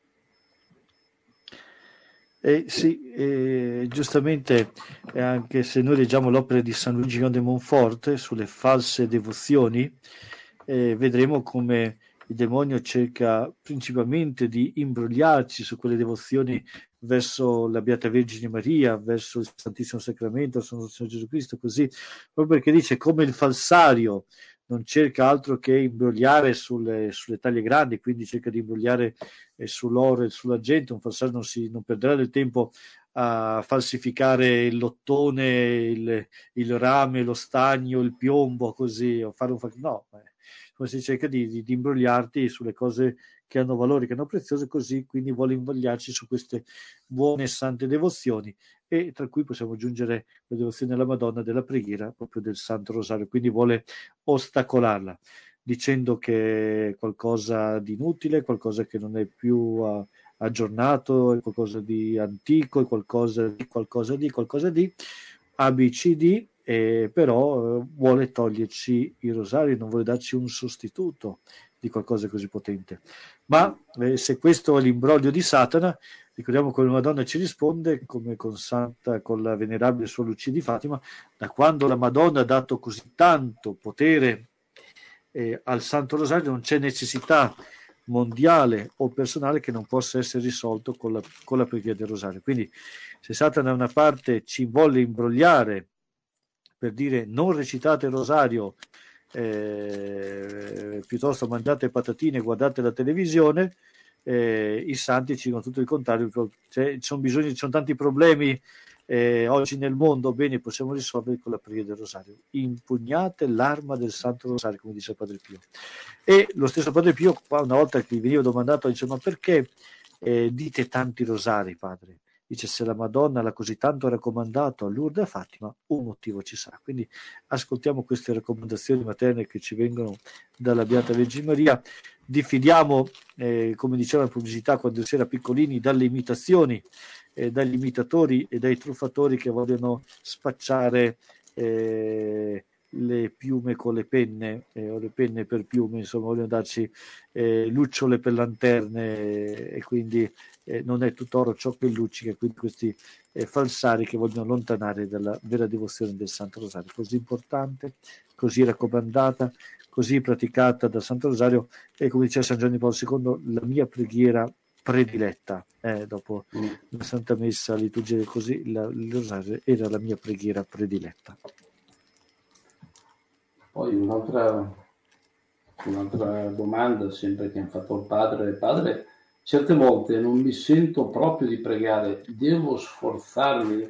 Eh, sì, eh, giustamente, eh, anche se noi leggiamo l'opera di San Luigi de Monforte sulle false devozioni, eh, vedremo come il demonio cerca principalmente di imbrogliarci su quelle devozioni verso la Beata Vergine Maria, verso il Santissimo Sacramento, verso il nostro Signore Gesù Cristo, così, proprio perché dice come il falsario non cerca altro che imbrogliare sulle, sulle taglie grandi, quindi cerca di imbrogliare eh, sull'oro e sull'argento. Un falsario non, si, non perderà del tempo a falsificare il lottone, il, il rame, lo stagno, il piombo, così, o fare un no, come si cerca di, di, di imbrogliarti sulle cose che hanno valore, che hanno preziose, così quindi vuole invogliarci su queste buone e sante devozioni e tra cui possiamo aggiungere la devozione alla Madonna della preghiera, proprio del Santo Rosario, quindi vuole ostacolarla, dicendo che è qualcosa di inutile, qualcosa che non è più uh, aggiornato, è qualcosa di antico, è qualcosa di qualcosa di qualcosa di A B C D, eh, però eh, vuole toglierci i rosari, non vuole darci un sostituto di qualcosa così potente. Ma eh, se questo è l'imbroglio di Satana, ricordiamo come Madonna ci risponde, come con Santa, con la venerabile Sua Lucia di Fatima, da quando la Madonna ha dato così tanto potere eh, al Santo Rosario, non c'è necessità mondiale o personale che non possa essere risolto con la, con la preghiera del Rosario. Quindi se Satana da una parte ci volle imbrogliare per dire non recitate il Rosario, eh, piuttosto mangiate patatine e guardate la televisione, eh, i santi ci dicono tutto il contrario, cioè, ci sono bisogni, ci sono tanti problemi eh, oggi nel mondo, bene, possiamo risolvere con la preghiera del Rosario. Impugnate l'arma del Santo Rosario, come dice Padre Pio. E lo stesso Padre Pio, una volta che gli veniva domandato, dice: ma perché eh, dite tanti rosari, padre? Dice: se la Madonna l'ha così tanto raccomandato a Lourdes e a Fatima, un motivo ci sarà. Quindi ascoltiamo queste raccomandazioni materne che ci vengono dalla Beata Vergine Maria, diffidiamo, eh, come diceva la pubblicità quando si era piccolini, dalle imitazioni, eh, dagli imitatori e dai truffatori che vogliono spacciare eh, le piume con le penne, eh, o le penne per piume, insomma vogliono darci eh, lucciole per lanterne, eh, e quindi eh, non è tutt'oro ciò che luccica, quindi questi eh, falsari che vogliono allontanare dalla vera devozione del Santo Rosario, così importante, così raccomandata, così praticata dal Santo Rosario, e come diceva San Giovanni Paolo secondo, la mia preghiera prediletta, eh, dopo mm. la Santa Messa, la liturgia così, la, il Rosario era la mia preghiera prediletta. Poi un'altra, un'altra domanda, sempre che hanno fatto il padre, padre, certe volte non mi sento proprio di pregare, devo sforzarmi.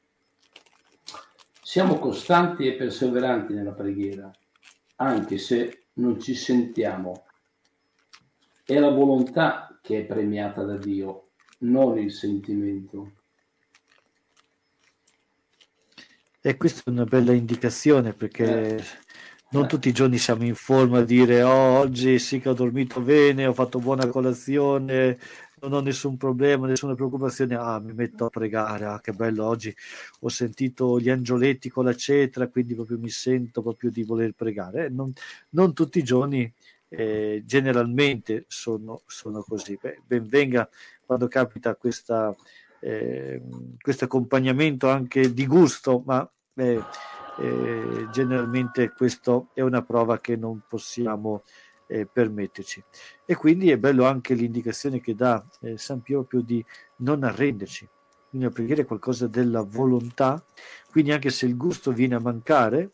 Siamo costanti e perseveranti nella preghiera, anche se non ci sentiamo. È la volontà che è premiata da Dio, non il sentimento. E questa è una bella indicazione, perché eh. non tutti i giorni siamo in forma a dire: oh, oggi sì che ho dormito bene, ho fatto buona colazione, non ho nessun problema, nessuna preoccupazione, ah, mi metto a pregare, ah, che bello, oggi ho sentito gli angioletti con la cetra, quindi proprio mi sento proprio di voler pregare. Eh, non, non tutti i giorni eh, generalmente sono, sono così. Beh, ben venga quando capita questa, eh, questo accompagnamento anche di gusto, ma eh, eh, generalmente questo è una prova che non possiamo eh, permetterci. E quindi è bello anche l'indicazione che dà eh, San Pio più di non arrenderci, quindi la preghiera è qualcosa della volontà, quindi anche se il gusto viene a mancare,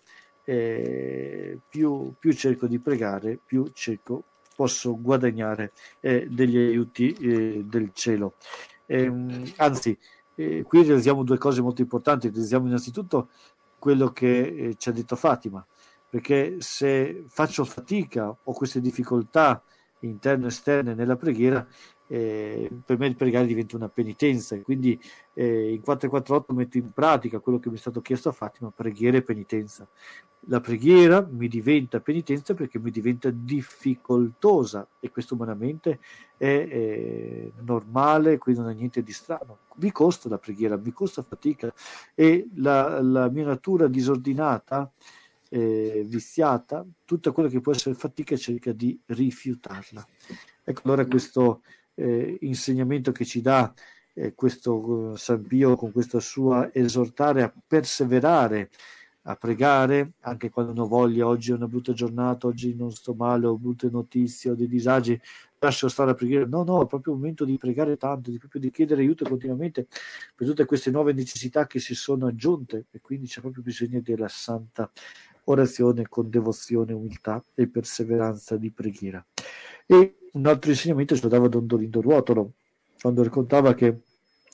eh, più, più cerco di pregare, più cerco posso guadagnare eh, degli aiuti eh, del cielo. Eh, anzi, eh, qui realizziamo due cose molto importanti. Realizziamo innanzitutto quello che eh, ci ha detto Fatima, perché se faccio fatica o queste difficoltà interne e esterne nella preghiera, eh, per me il pregare diventa una penitenza, e quindi eh, in quattrocentoquarantotto metto in pratica quello che mi è stato chiesto a Fatima: preghiera e penitenza. La preghiera mi diventa penitenza perché mi diventa difficoltosa, e questo umanamente è, è normale, quindi non ha niente di strano. Mi costa la preghiera, mi costa fatica, e la, la mia natura disordinata, eh, viziata, tutta quella che può essere fatica cerca di rifiutarla. Ecco, allora questo eh, insegnamento che ci dà eh, questo uh, San Pio, con questa sua esortare a perseverare, a pregare, anche quando non voglia, oggi è una brutta giornata, oggi non sto male, ho brutte notizie, ho dei disagi, lascio stare a pregare. No, no, è proprio un momento di pregare tanto, di proprio di chiedere aiuto continuamente per tutte queste nuove necessità che si sono aggiunte, e quindi c'è proprio bisogno della santa orazione con devozione, umiltà e perseveranza di preghiera. E un altro insegnamento ce lo dava Don Dolindo Ruotolo, quando raccontava che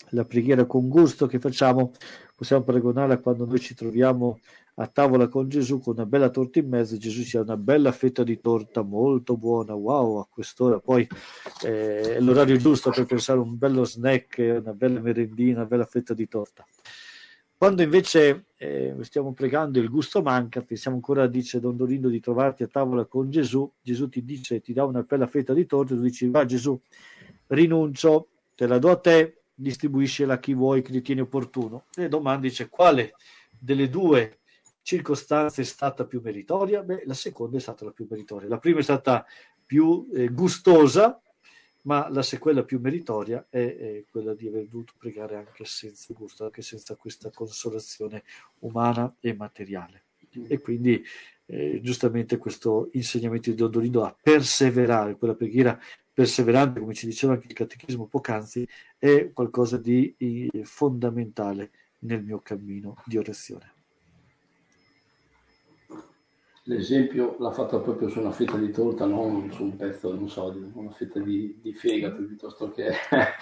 la preghiera con gusto che facciamo possiamo paragonarla quando noi ci troviamo a tavola con Gesù con una bella torta in mezzo, Gesù ci ha una bella fetta di torta molto buona, wow, a quest'ora poi eh, è l'orario giusto per pensare a un bello snack, una bella merendina, una bella fetta di torta. Quando invece eh, stiamo pregando e il gusto manca, pensiamo ancora, dice Don Dolindo, di trovarti a tavola con Gesù, Gesù ti dice, ti dà una bella fetta di torta, tu dici, va Gesù, rinuncio, te la do a te, distribuiscila a chi vuoi, che ritieni opportuno. E domanda dice, quale delle due circostanze è stata più meritoria? Beh, la seconda è stata la più meritoria. La prima è stata più eh, gustosa, ma la sequela più meritoria è, è quella di aver dovuto pregare anche senza gusto, anche senza questa consolazione umana e materiale. E quindi eh, giustamente questo insegnamento di Don Dolindo a perseverare, quella preghiera perseverante, come ci diceva anche il catechismo poc'anzi, è qualcosa di eh, fondamentale nel mio cammino di orazione. L'esempio l'ha fatto proprio su una fetta di torta, non su un pezzo, non so, di una fetta di, di fegato piuttosto che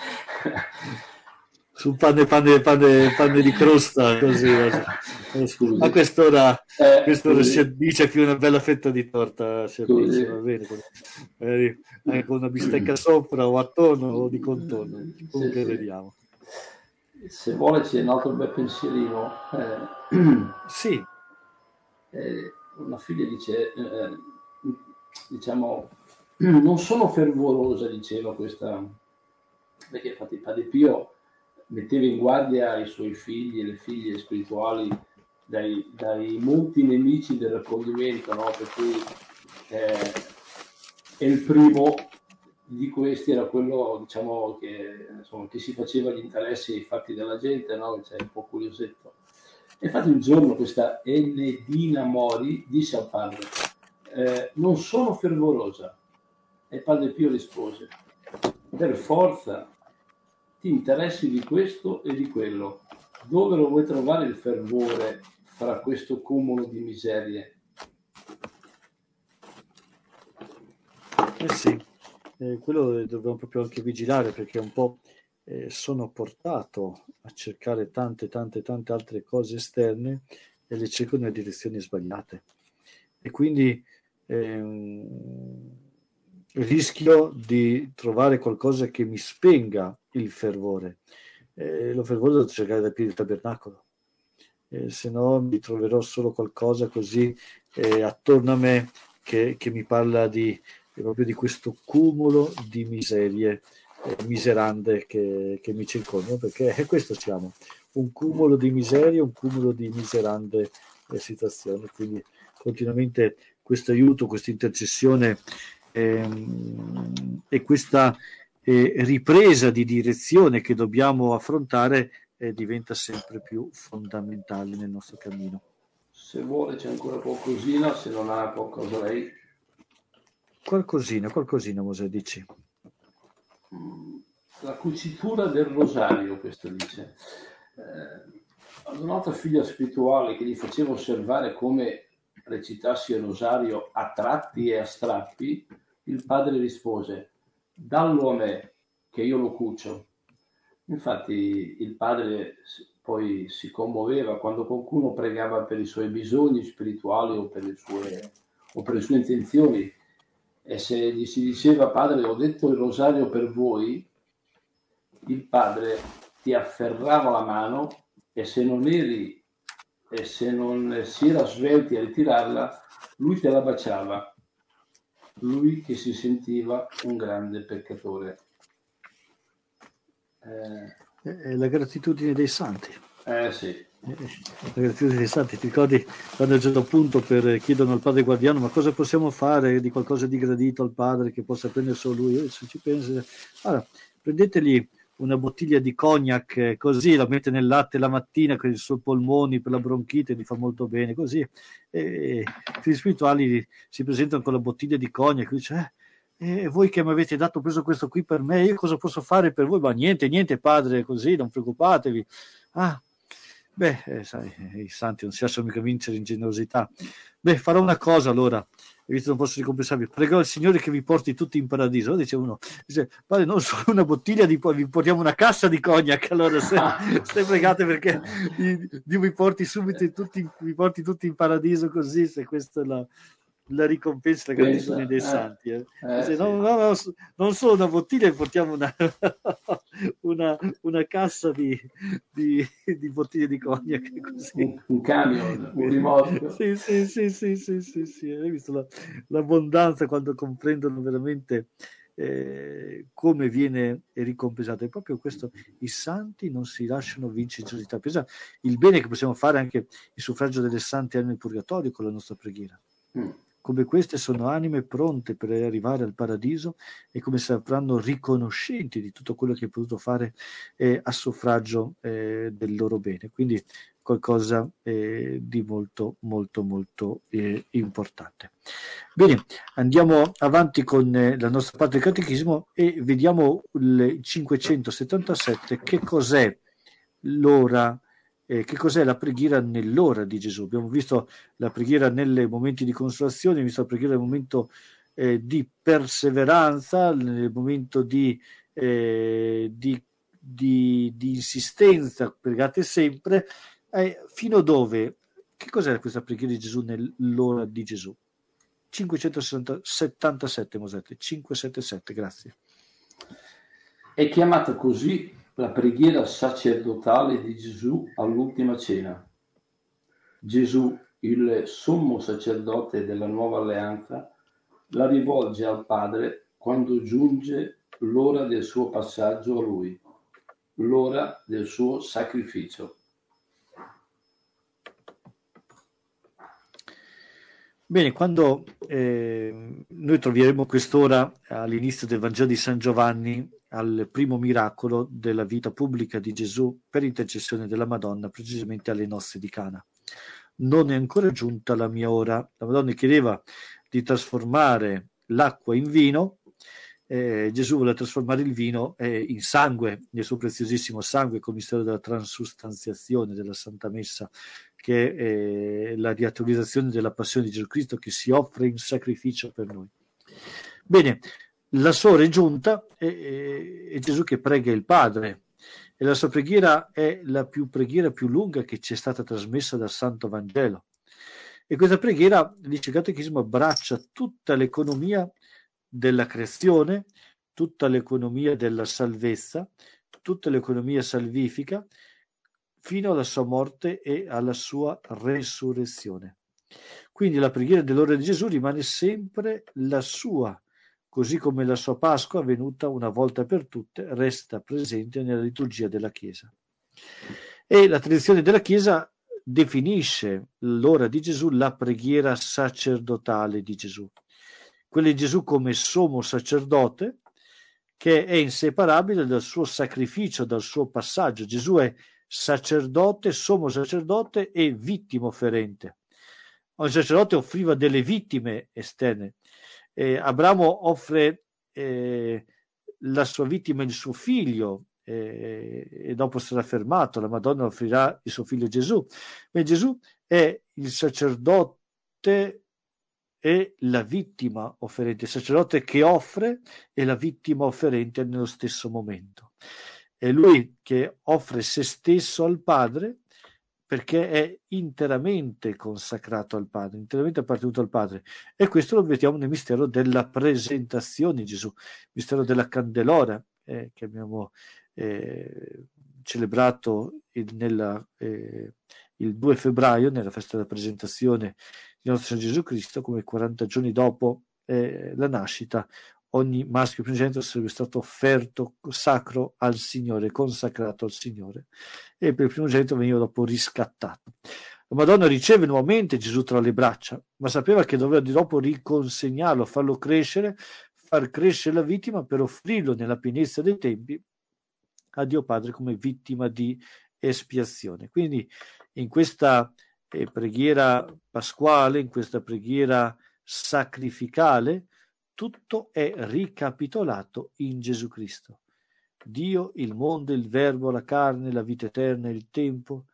su pane, pane, pane, pane di crosta, così. Scusi. A quest'ora, eh, quest'ora si dice più una bella fetta di torta, si dice, va bene, eh, anche una bistecca sopra o a tonno o di contorno, comunque sì, vediamo. Sì. Se vuole c'è un altro bel pensierino. Eh, sì. Eh, una figlia dice, eh, diciamo, non sono fervorosa, diceva questa, perché infatti Padre Pio metteva in guardia i suoi figli e le figlie spirituali dai, dai molti nemici del raccoglimento, no? Per cui eh, e il primo di questi era quello, diciamo, che, insomma, che si faceva gli interessi e i fatti della gente, no? Cioè, un po' curiosetto. Infatti un giorno questa Enedina Mori disse al padre, eh, non sono fervorosa. E Padre Pio rispose, per forza ti interessi di questo e di quello. Dove lo vuoi trovare il fervore fra questo cumulo di miserie? Eh sì, eh, quello dobbiamo proprio anche vigilare, perché un po' eh, sono portato a cercare tante tante tante altre cose esterne e le cerco nelle direzioni sbagliate, e quindi ehm, rischio di trovare qualcosa che mi spenga il fervore. Eh, lo fervore devo cercare da aprire il tabernacolo, eh, se no mi troverò solo qualcosa così eh, attorno a me che, che mi parla di proprio di questo cumulo di miserie eh, miserande che, che mi circondano, perché è questo siamo, un cumulo di miserie, un cumulo di miserande eh, situazioni. Quindi continuamente questo aiuto, questa intercessione ehm, e questa eh, ripresa di direzione che dobbiamo affrontare eh, diventa sempre più fondamentale nel nostro cammino. Se vuole c'è ancora qualcosina, se non ha qualcosa lei. Qualcosina, qualcosina, Mosè, dici. La cucitura del rosario, questo dice. Eh, ad un'altra figlia spirituale che gli faceva osservare come recitassi il rosario a tratti e a strappi, il padre rispose, dallo a me, che io lo cucio. Infatti il padre poi si commuoveva quando qualcuno pregava per i suoi bisogni spirituali o per le sue, o per le sue intenzioni. E se gli si diceva, padre, ho detto il rosario per voi, il padre ti afferrava la mano e se non eri e se non si era svelti a ritirarla, lui te la baciava, lui che si sentiva un grande peccatore. Eh, è la gratitudine dei santi. Eh sì. La gratitudine dei santi. Ti ricordi quando a un certo punto per, chiedono al padre guardiano ma cosa possiamo fare di qualcosa di gradito al padre che possa prendere solo lui? Io, se ci pensi, allora, prendeteli una bottiglia di cognac, così la mette nel latte la mattina con i suoi polmoni per la bronchite, gli fa molto bene, così. E i figli spirituali si presentano con la bottiglia di cognac e dice eh, e voi che mi avete dato preso questo qui per me, io cosa posso fare per voi? Ma niente, niente padre, così, non preoccupatevi. Ah, Beh, eh, sai, i santi non si lasciano mica vincere in generosità. Beh, farò una cosa allora, visto non posso ricompensarvi, pregò il Signore che vi porti tutti in paradiso. Dice uno, dice, padre, non solo una bottiglia di vi portiamo una cassa di cognac, allora se, se pregate perché Dio vi porti subito tutti, vi porti tutti in paradiso così, se questa è la, la ricompensa, la gratitudine dei eh, santi. Eh. eh, Dice, sì. no, no, no, non solo una bottiglia, vi portiamo una, una, una cassa di, di, di bottiglie di cognac, così. Un, un camion, un rimorchio. Sì, sì, sì, sì, sì, sì, sì. Hai visto la, l'abbondanza quando comprendono veramente eh, come viene ricompensato. È proprio questo, i santi non si lasciano vincere in generosità. Pensa il bene che possiamo fare anche il suffragio delle sante anime nel purgatorio con la nostra preghiera. Mm. Come queste sono anime pronte per arrivare al paradiso e come sapranno riconoscenti di tutto quello che hai potuto fare eh, a suffragio eh, del loro bene. Quindi qualcosa eh, di molto molto molto eh, importante. Bene, andiamo avanti con eh, la nostra parte del catechismo e vediamo il cinquecentosettantasette, che cos'è l'ora, eh, che cos'è la preghiera nell'ora di Gesù. Abbiamo visto la preghiera nei momenti di consolazione, abbiamo visto la preghiera nel momento eh, di perseveranza, nel momento di, eh, di, di, di insistenza, pregate sempre. Eh, fino dove? Che cos'è questa preghiera di Gesù nell'ora di Gesù? cinquecentosettantasette, Mosette, cinquecentosettantasette, grazie. È chiamata così la preghiera sacerdotale di Gesù all'ultima cena. Gesù, il sommo sacerdote della nuova alleanza, la rivolge al Padre quando giunge l'ora del suo passaggio a Lui, l'ora del suo sacrificio. Bene, quando eh, noi troveremo quest'ora all'inizio del Vangelo di San Giovanni, al primo miracolo della vita pubblica di Gesù per intercessione della Madonna, precisamente alle nozze di Cana. Non è ancora giunta la mia ora. La Madonna chiedeva di trasformare l'acqua in vino, eh, Gesù vuole trasformare il vino eh, in sangue, nel suo preziosissimo sangue, col mistero della transustanziazione della Santa Messa, che è eh, la riattualizzazione della passione di Gesù Cristo che si offre in sacrificio per noi. Bene, la sua ora è giunta e, e Gesù che prega il Padre, e la sua preghiera è la più preghiera più lunga che ci è stata trasmessa dal Santo Vangelo. E questa preghiera, dice il Catechismo, abbraccia tutta l'economia della creazione, tutta l'economia della salvezza, tutta l'economia salvifica, fino alla sua morte e alla sua resurrezione. Quindi la preghiera dell'ora di Gesù rimane sempre la sua, così come la sua Pasqua, avvenuta una volta per tutte, resta presente nella liturgia della Chiesa. E la tradizione della Chiesa definisce l'ora di Gesù la preghiera sacerdotale di Gesù. Quella di Gesù come sommo sacerdote, che è inseparabile dal suo sacrificio, dal suo passaggio. Gesù è sacerdote, sommo sacerdote e vittima offerente. Il sacerdote offriva delle vittime esterne. Eh, Abramo offre eh, la sua vittima, il suo figlio, eh, e dopo sarà fermato. La Madonna offrirà il suo figlio Gesù. Ma Gesù è il sacerdote e la vittima offerente, il sacerdote che offre e la vittima offerente nello stesso momento. È lui che offre se stesso al Padre perché è interamente consacrato al Padre, interamente appartenuto al Padre. E questo lo vediamo nel mistero della presentazione di Gesù, il mistero della candelora eh, che abbiamo eh, celebrato il, nella, eh, il due febbraio, nella festa della presentazione di nostro Signore Gesù Cristo, come quaranta giorni dopo eh, la nascita, ogni maschio primogenito sarebbe stato offerto sacro al Signore, consacrato al Signore, e per il primogenito veniva dopo riscattato. La Madonna riceve nuovamente Gesù tra le braccia, ma sapeva che doveva di dopo riconsegnarlo, farlo crescere, far crescere la vittima per offrirlo nella pienezza dei tempi a Dio Padre come vittima di espiazione. Quindi in questa eh, preghiera pasquale, in questa preghiera sacrificale, tutto è ricapitolato in Gesù Cristo. Dio, il mondo, il verbo, la carne, la vita eterna, il tempo,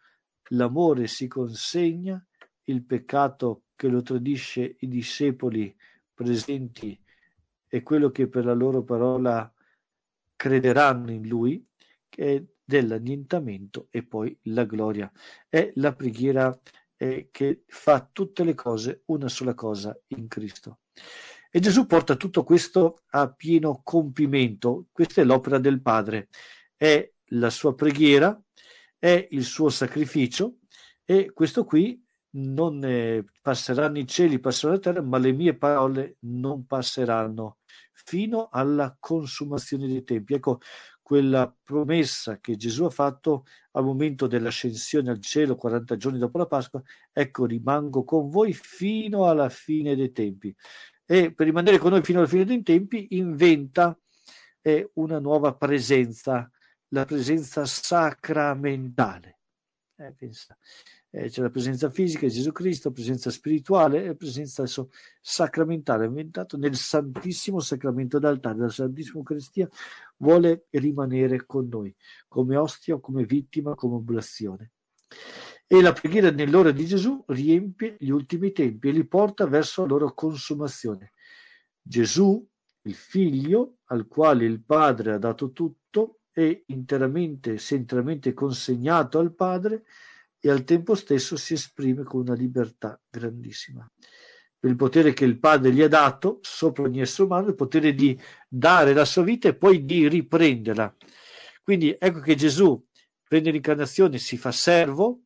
l'amore si consegna, il peccato che lo tradisce i discepoli presenti e quello che per la loro parola crederanno in lui, che è dell'annientamento e poi la gloria. È la preghiera eh, che fa tutte le cose una sola cosa in Cristo. E Gesù porta tutto questo a pieno compimento. Questa è l'opera del Padre, è la sua preghiera, è il suo sacrificio, e questo qui non eh, passeranno i cieli, passeranno la terra, ma le mie parole non passeranno fino alla consumazione dei tempi. Ecco quella promessa che Gesù ha fatto al momento dell'ascensione al cielo, quaranta giorni dopo la Pasqua: ecco, rimango con voi fino alla fine dei tempi. E per rimanere con noi fino alla fine dei tempi inventa eh, una nuova presenza, la presenza sacramentale. Eh, pensa. Eh, c'è la presenza fisica di Gesù Cristo, presenza spirituale e presenza adesso sacramentale, inventato nel Santissimo Sacramento d'altare. La Santissima Eucaristia vuole rimanere con noi, come ostia, come vittima, come oblazione. E la preghiera nell'ora di Gesù riempie gli ultimi tempi e li porta verso la loro consumazione. Gesù, il Figlio, al quale il Padre ha dato tutto, è interamente, si è interamente consegnato al Padre e al tempo stesso si esprime con una libertà grandissima. Per il potere che il Padre gli ha dato sopra ogni essere umano, il potere di dare la sua vita e poi di riprenderla. Quindi ecco che Gesù prende l'incarnazione, si fa servo,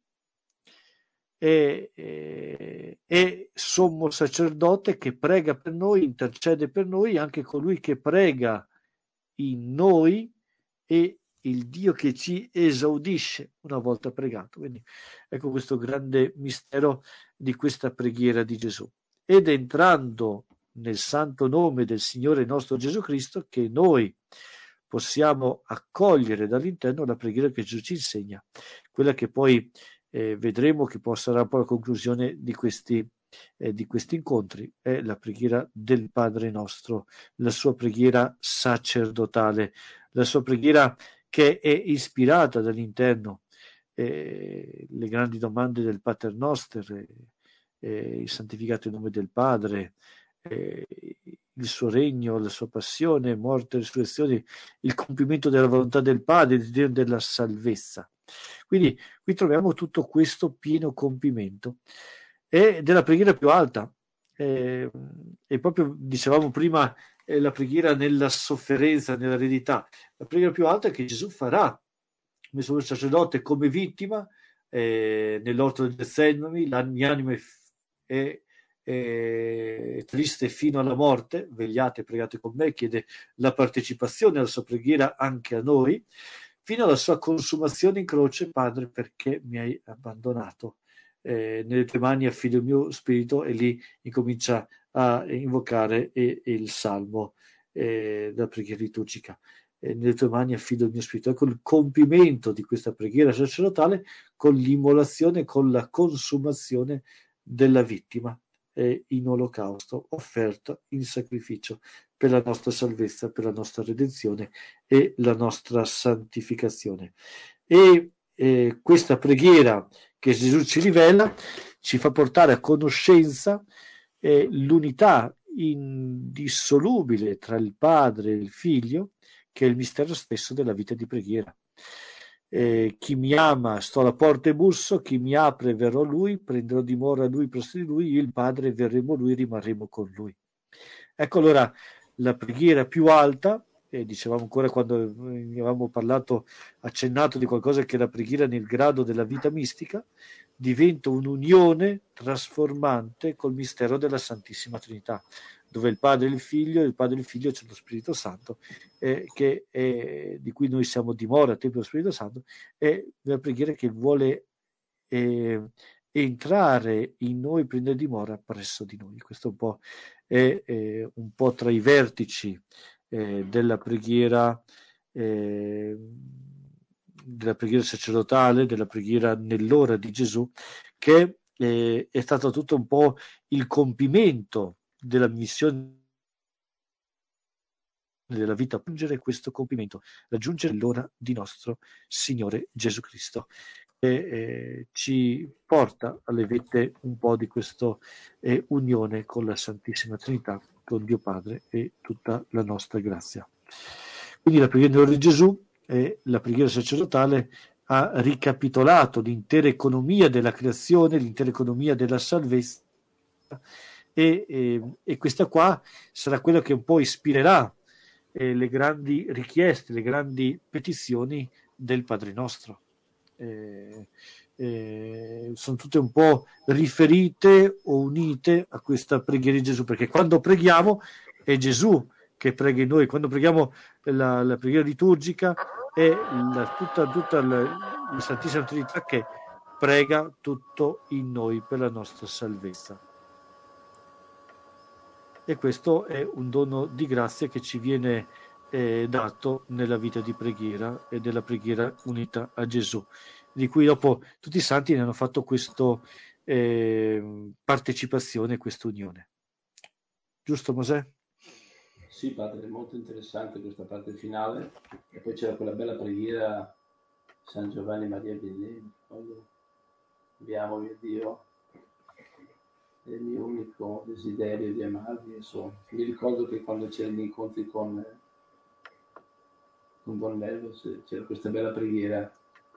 e, e, e sommo sacerdote che prega per noi, intercede per noi, anche colui che prega in noi e il Dio che ci esaudisce una volta pregato. Quindi ecco questo grande mistero di questa preghiera di Gesù. Ed entrando nel santo nome del Signore nostro Gesù Cristo, che noi possiamo accogliere dall'interno la preghiera che Gesù ci insegna, quella che poi eh, vedremo che può sarà poi la conclusione di questi eh, di questi incontri, è la preghiera del Padre nostro, la sua preghiera sacerdotale, la sua preghiera che è ispirata dall'interno, eh, le grandi domande del Pater Noster, eh, eh, il santificato in nome del Padre, eh, il suo regno, la sua passione, morte e risurrezione, il compimento della volontà del Padre, il desiderio della salvezza. Quindi qui troviamo tutto questo pieno compimento. E della preghiera più alta, eh, e proprio dicevamo prima eh, la preghiera nella sofferenza, nell'eredità. La preghiera più alta è che Gesù farà come sommo sacerdote, come vittima eh, nell'orto del Getsemani. La mia anima è, è, è triste fino alla morte, vegliate e pregate con me, chiede la partecipazione alla sua preghiera anche a noi, fino alla sua consumazione in croce. Padre, perché mi hai abbandonato? Eh, nelle tue mani affido il mio spirito, e lì incomincia a invocare eh, il salmo eh, della preghiera liturgica. Eh, nelle tue mani affido il mio spirito. Ecco il compimento di questa preghiera sacerdotale con l'immolazione, con la consumazione della vittima eh, in olocausto, offerta in sacrificio per la nostra salvezza, per la nostra redenzione e la nostra santificazione. E eh, questa preghiera che Gesù ci rivela ci fa portare a conoscenza eh, l'unità indissolubile tra il Padre e il Figlio, che è il mistero stesso della vita di preghiera. Eh, chi mi ama, sto alla porta e busso, chi mi apre verrò a lui, prenderò dimora a lui, presso di lui, io il Padre verremo a lui, rimarremo con lui. Ecco allora la preghiera più alta, e dicevamo ancora quando avevamo parlato, accennato di qualcosa che è la preghiera nel grado della vita mistica, diventa un'unione trasformante col mistero della Santissima Trinità, dove il Padre e il Figlio, il Padre e il Figlio c'è lo Spirito Santo, eh, che è, di cui noi siamo dimora, tempio dello Spirito Santo, è la preghiera che vuole eh, entrare in noi, prendere dimora presso di noi. Questo un po' è eh, un po' tra i vertici eh, della preghiera eh, della preghiera sacerdotale, della preghiera nell'ora di Gesù, che eh, è stato tutto un po' il compimento della missione della vita, raggiungere questo compimento, raggiungere l'ora di nostro Signore Gesù Cristo. e eh, ci porta alle vette un po' di questa eh, unione con la Santissima Trinità, con Dio Padre e tutta la nostra grazia. Quindi la preghiera di Gesù e la preghiera sacerdotale ha ricapitolato l'intera economia della creazione, l'intera economia della salvezza, e, e, e questa qua sarà quella che un po' ispirerà eh, le grandi richieste, le grandi petizioni del Padre nostro. Eh, eh, sono tutte un po' riferite o unite a questa preghiera di Gesù, perché quando preghiamo è Gesù che prega in noi, quando preghiamo la, la preghiera liturgica è la, tutta, tutta la, la Santissima Trinità che prega tutto in noi per la nostra salvezza. E questo è un dono di grazia che ci viene eh, dato nella vita di preghiera e della preghiera unita a Gesù, di cui dopo tutti i santi ne hanno fatto questa eh, partecipazione, questa unione. Giusto, Mosè? Sì, padre, è molto interessante questa parte finale. E poi c'era quella bella preghiera San Giovanni Maria Vianney, quando abbiamo mio Dio, è il mio unico desiderio di amarvi. Insomma, mi ricordo che quando c'erano gli incontri con, con Don Nello c'era questa bella preghiera.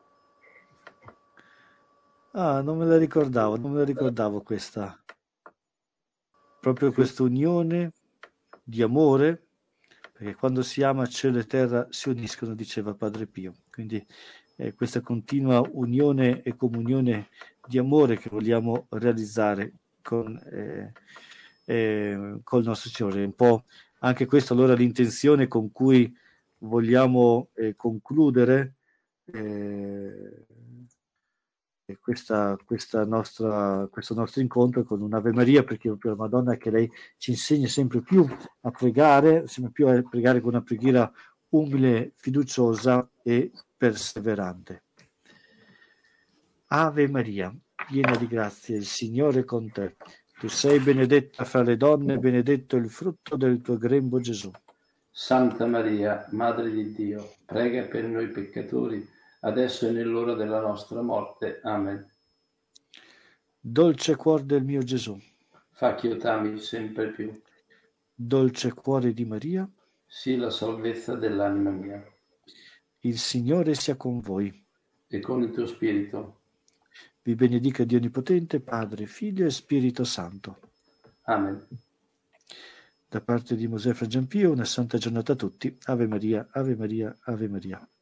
Ah, non me la ricordavo, non me la ricordavo questa. Proprio questa unione di amore, perché quando si ama cielo e terra si uniscono, diceva Padre Pio. Quindi eh, questa continua unione e comunione di amore che vogliamo realizzare con, eh, eh, col nostro Signore. Un po' anche questo allora l'intenzione con cui vogliamo eh, concludere eh, questa, questa nostra, questo nostro incontro con un'Ave Maria, perché proprio la Madonna che lei ci insegna sempre più a pregare, sempre più a pregare con una preghiera umile, fiduciosa e perseverante. Ave Maria, piena di grazia, il Signore è con te. Tu sei benedetta fra le donne, benedetto il frutto del tuo grembo Gesù. Santa Maria, Madre di Dio, prega per noi peccatori, adesso e nell'ora della nostra morte. Amen. Dolce cuore del mio Gesù, fa che io t'ami sempre più. Dolce cuore di Maria, sii la salvezza dell'anima mia. Il Signore sia con voi. E con il tuo spirito. Vi benedica Dio Onnipotente, Padre, Figlio e Spirito Santo. Amen. Da parte di Mosè Fra Giampio, una santa giornata a tutti. Ave Maria, Ave Maria, Ave Maria.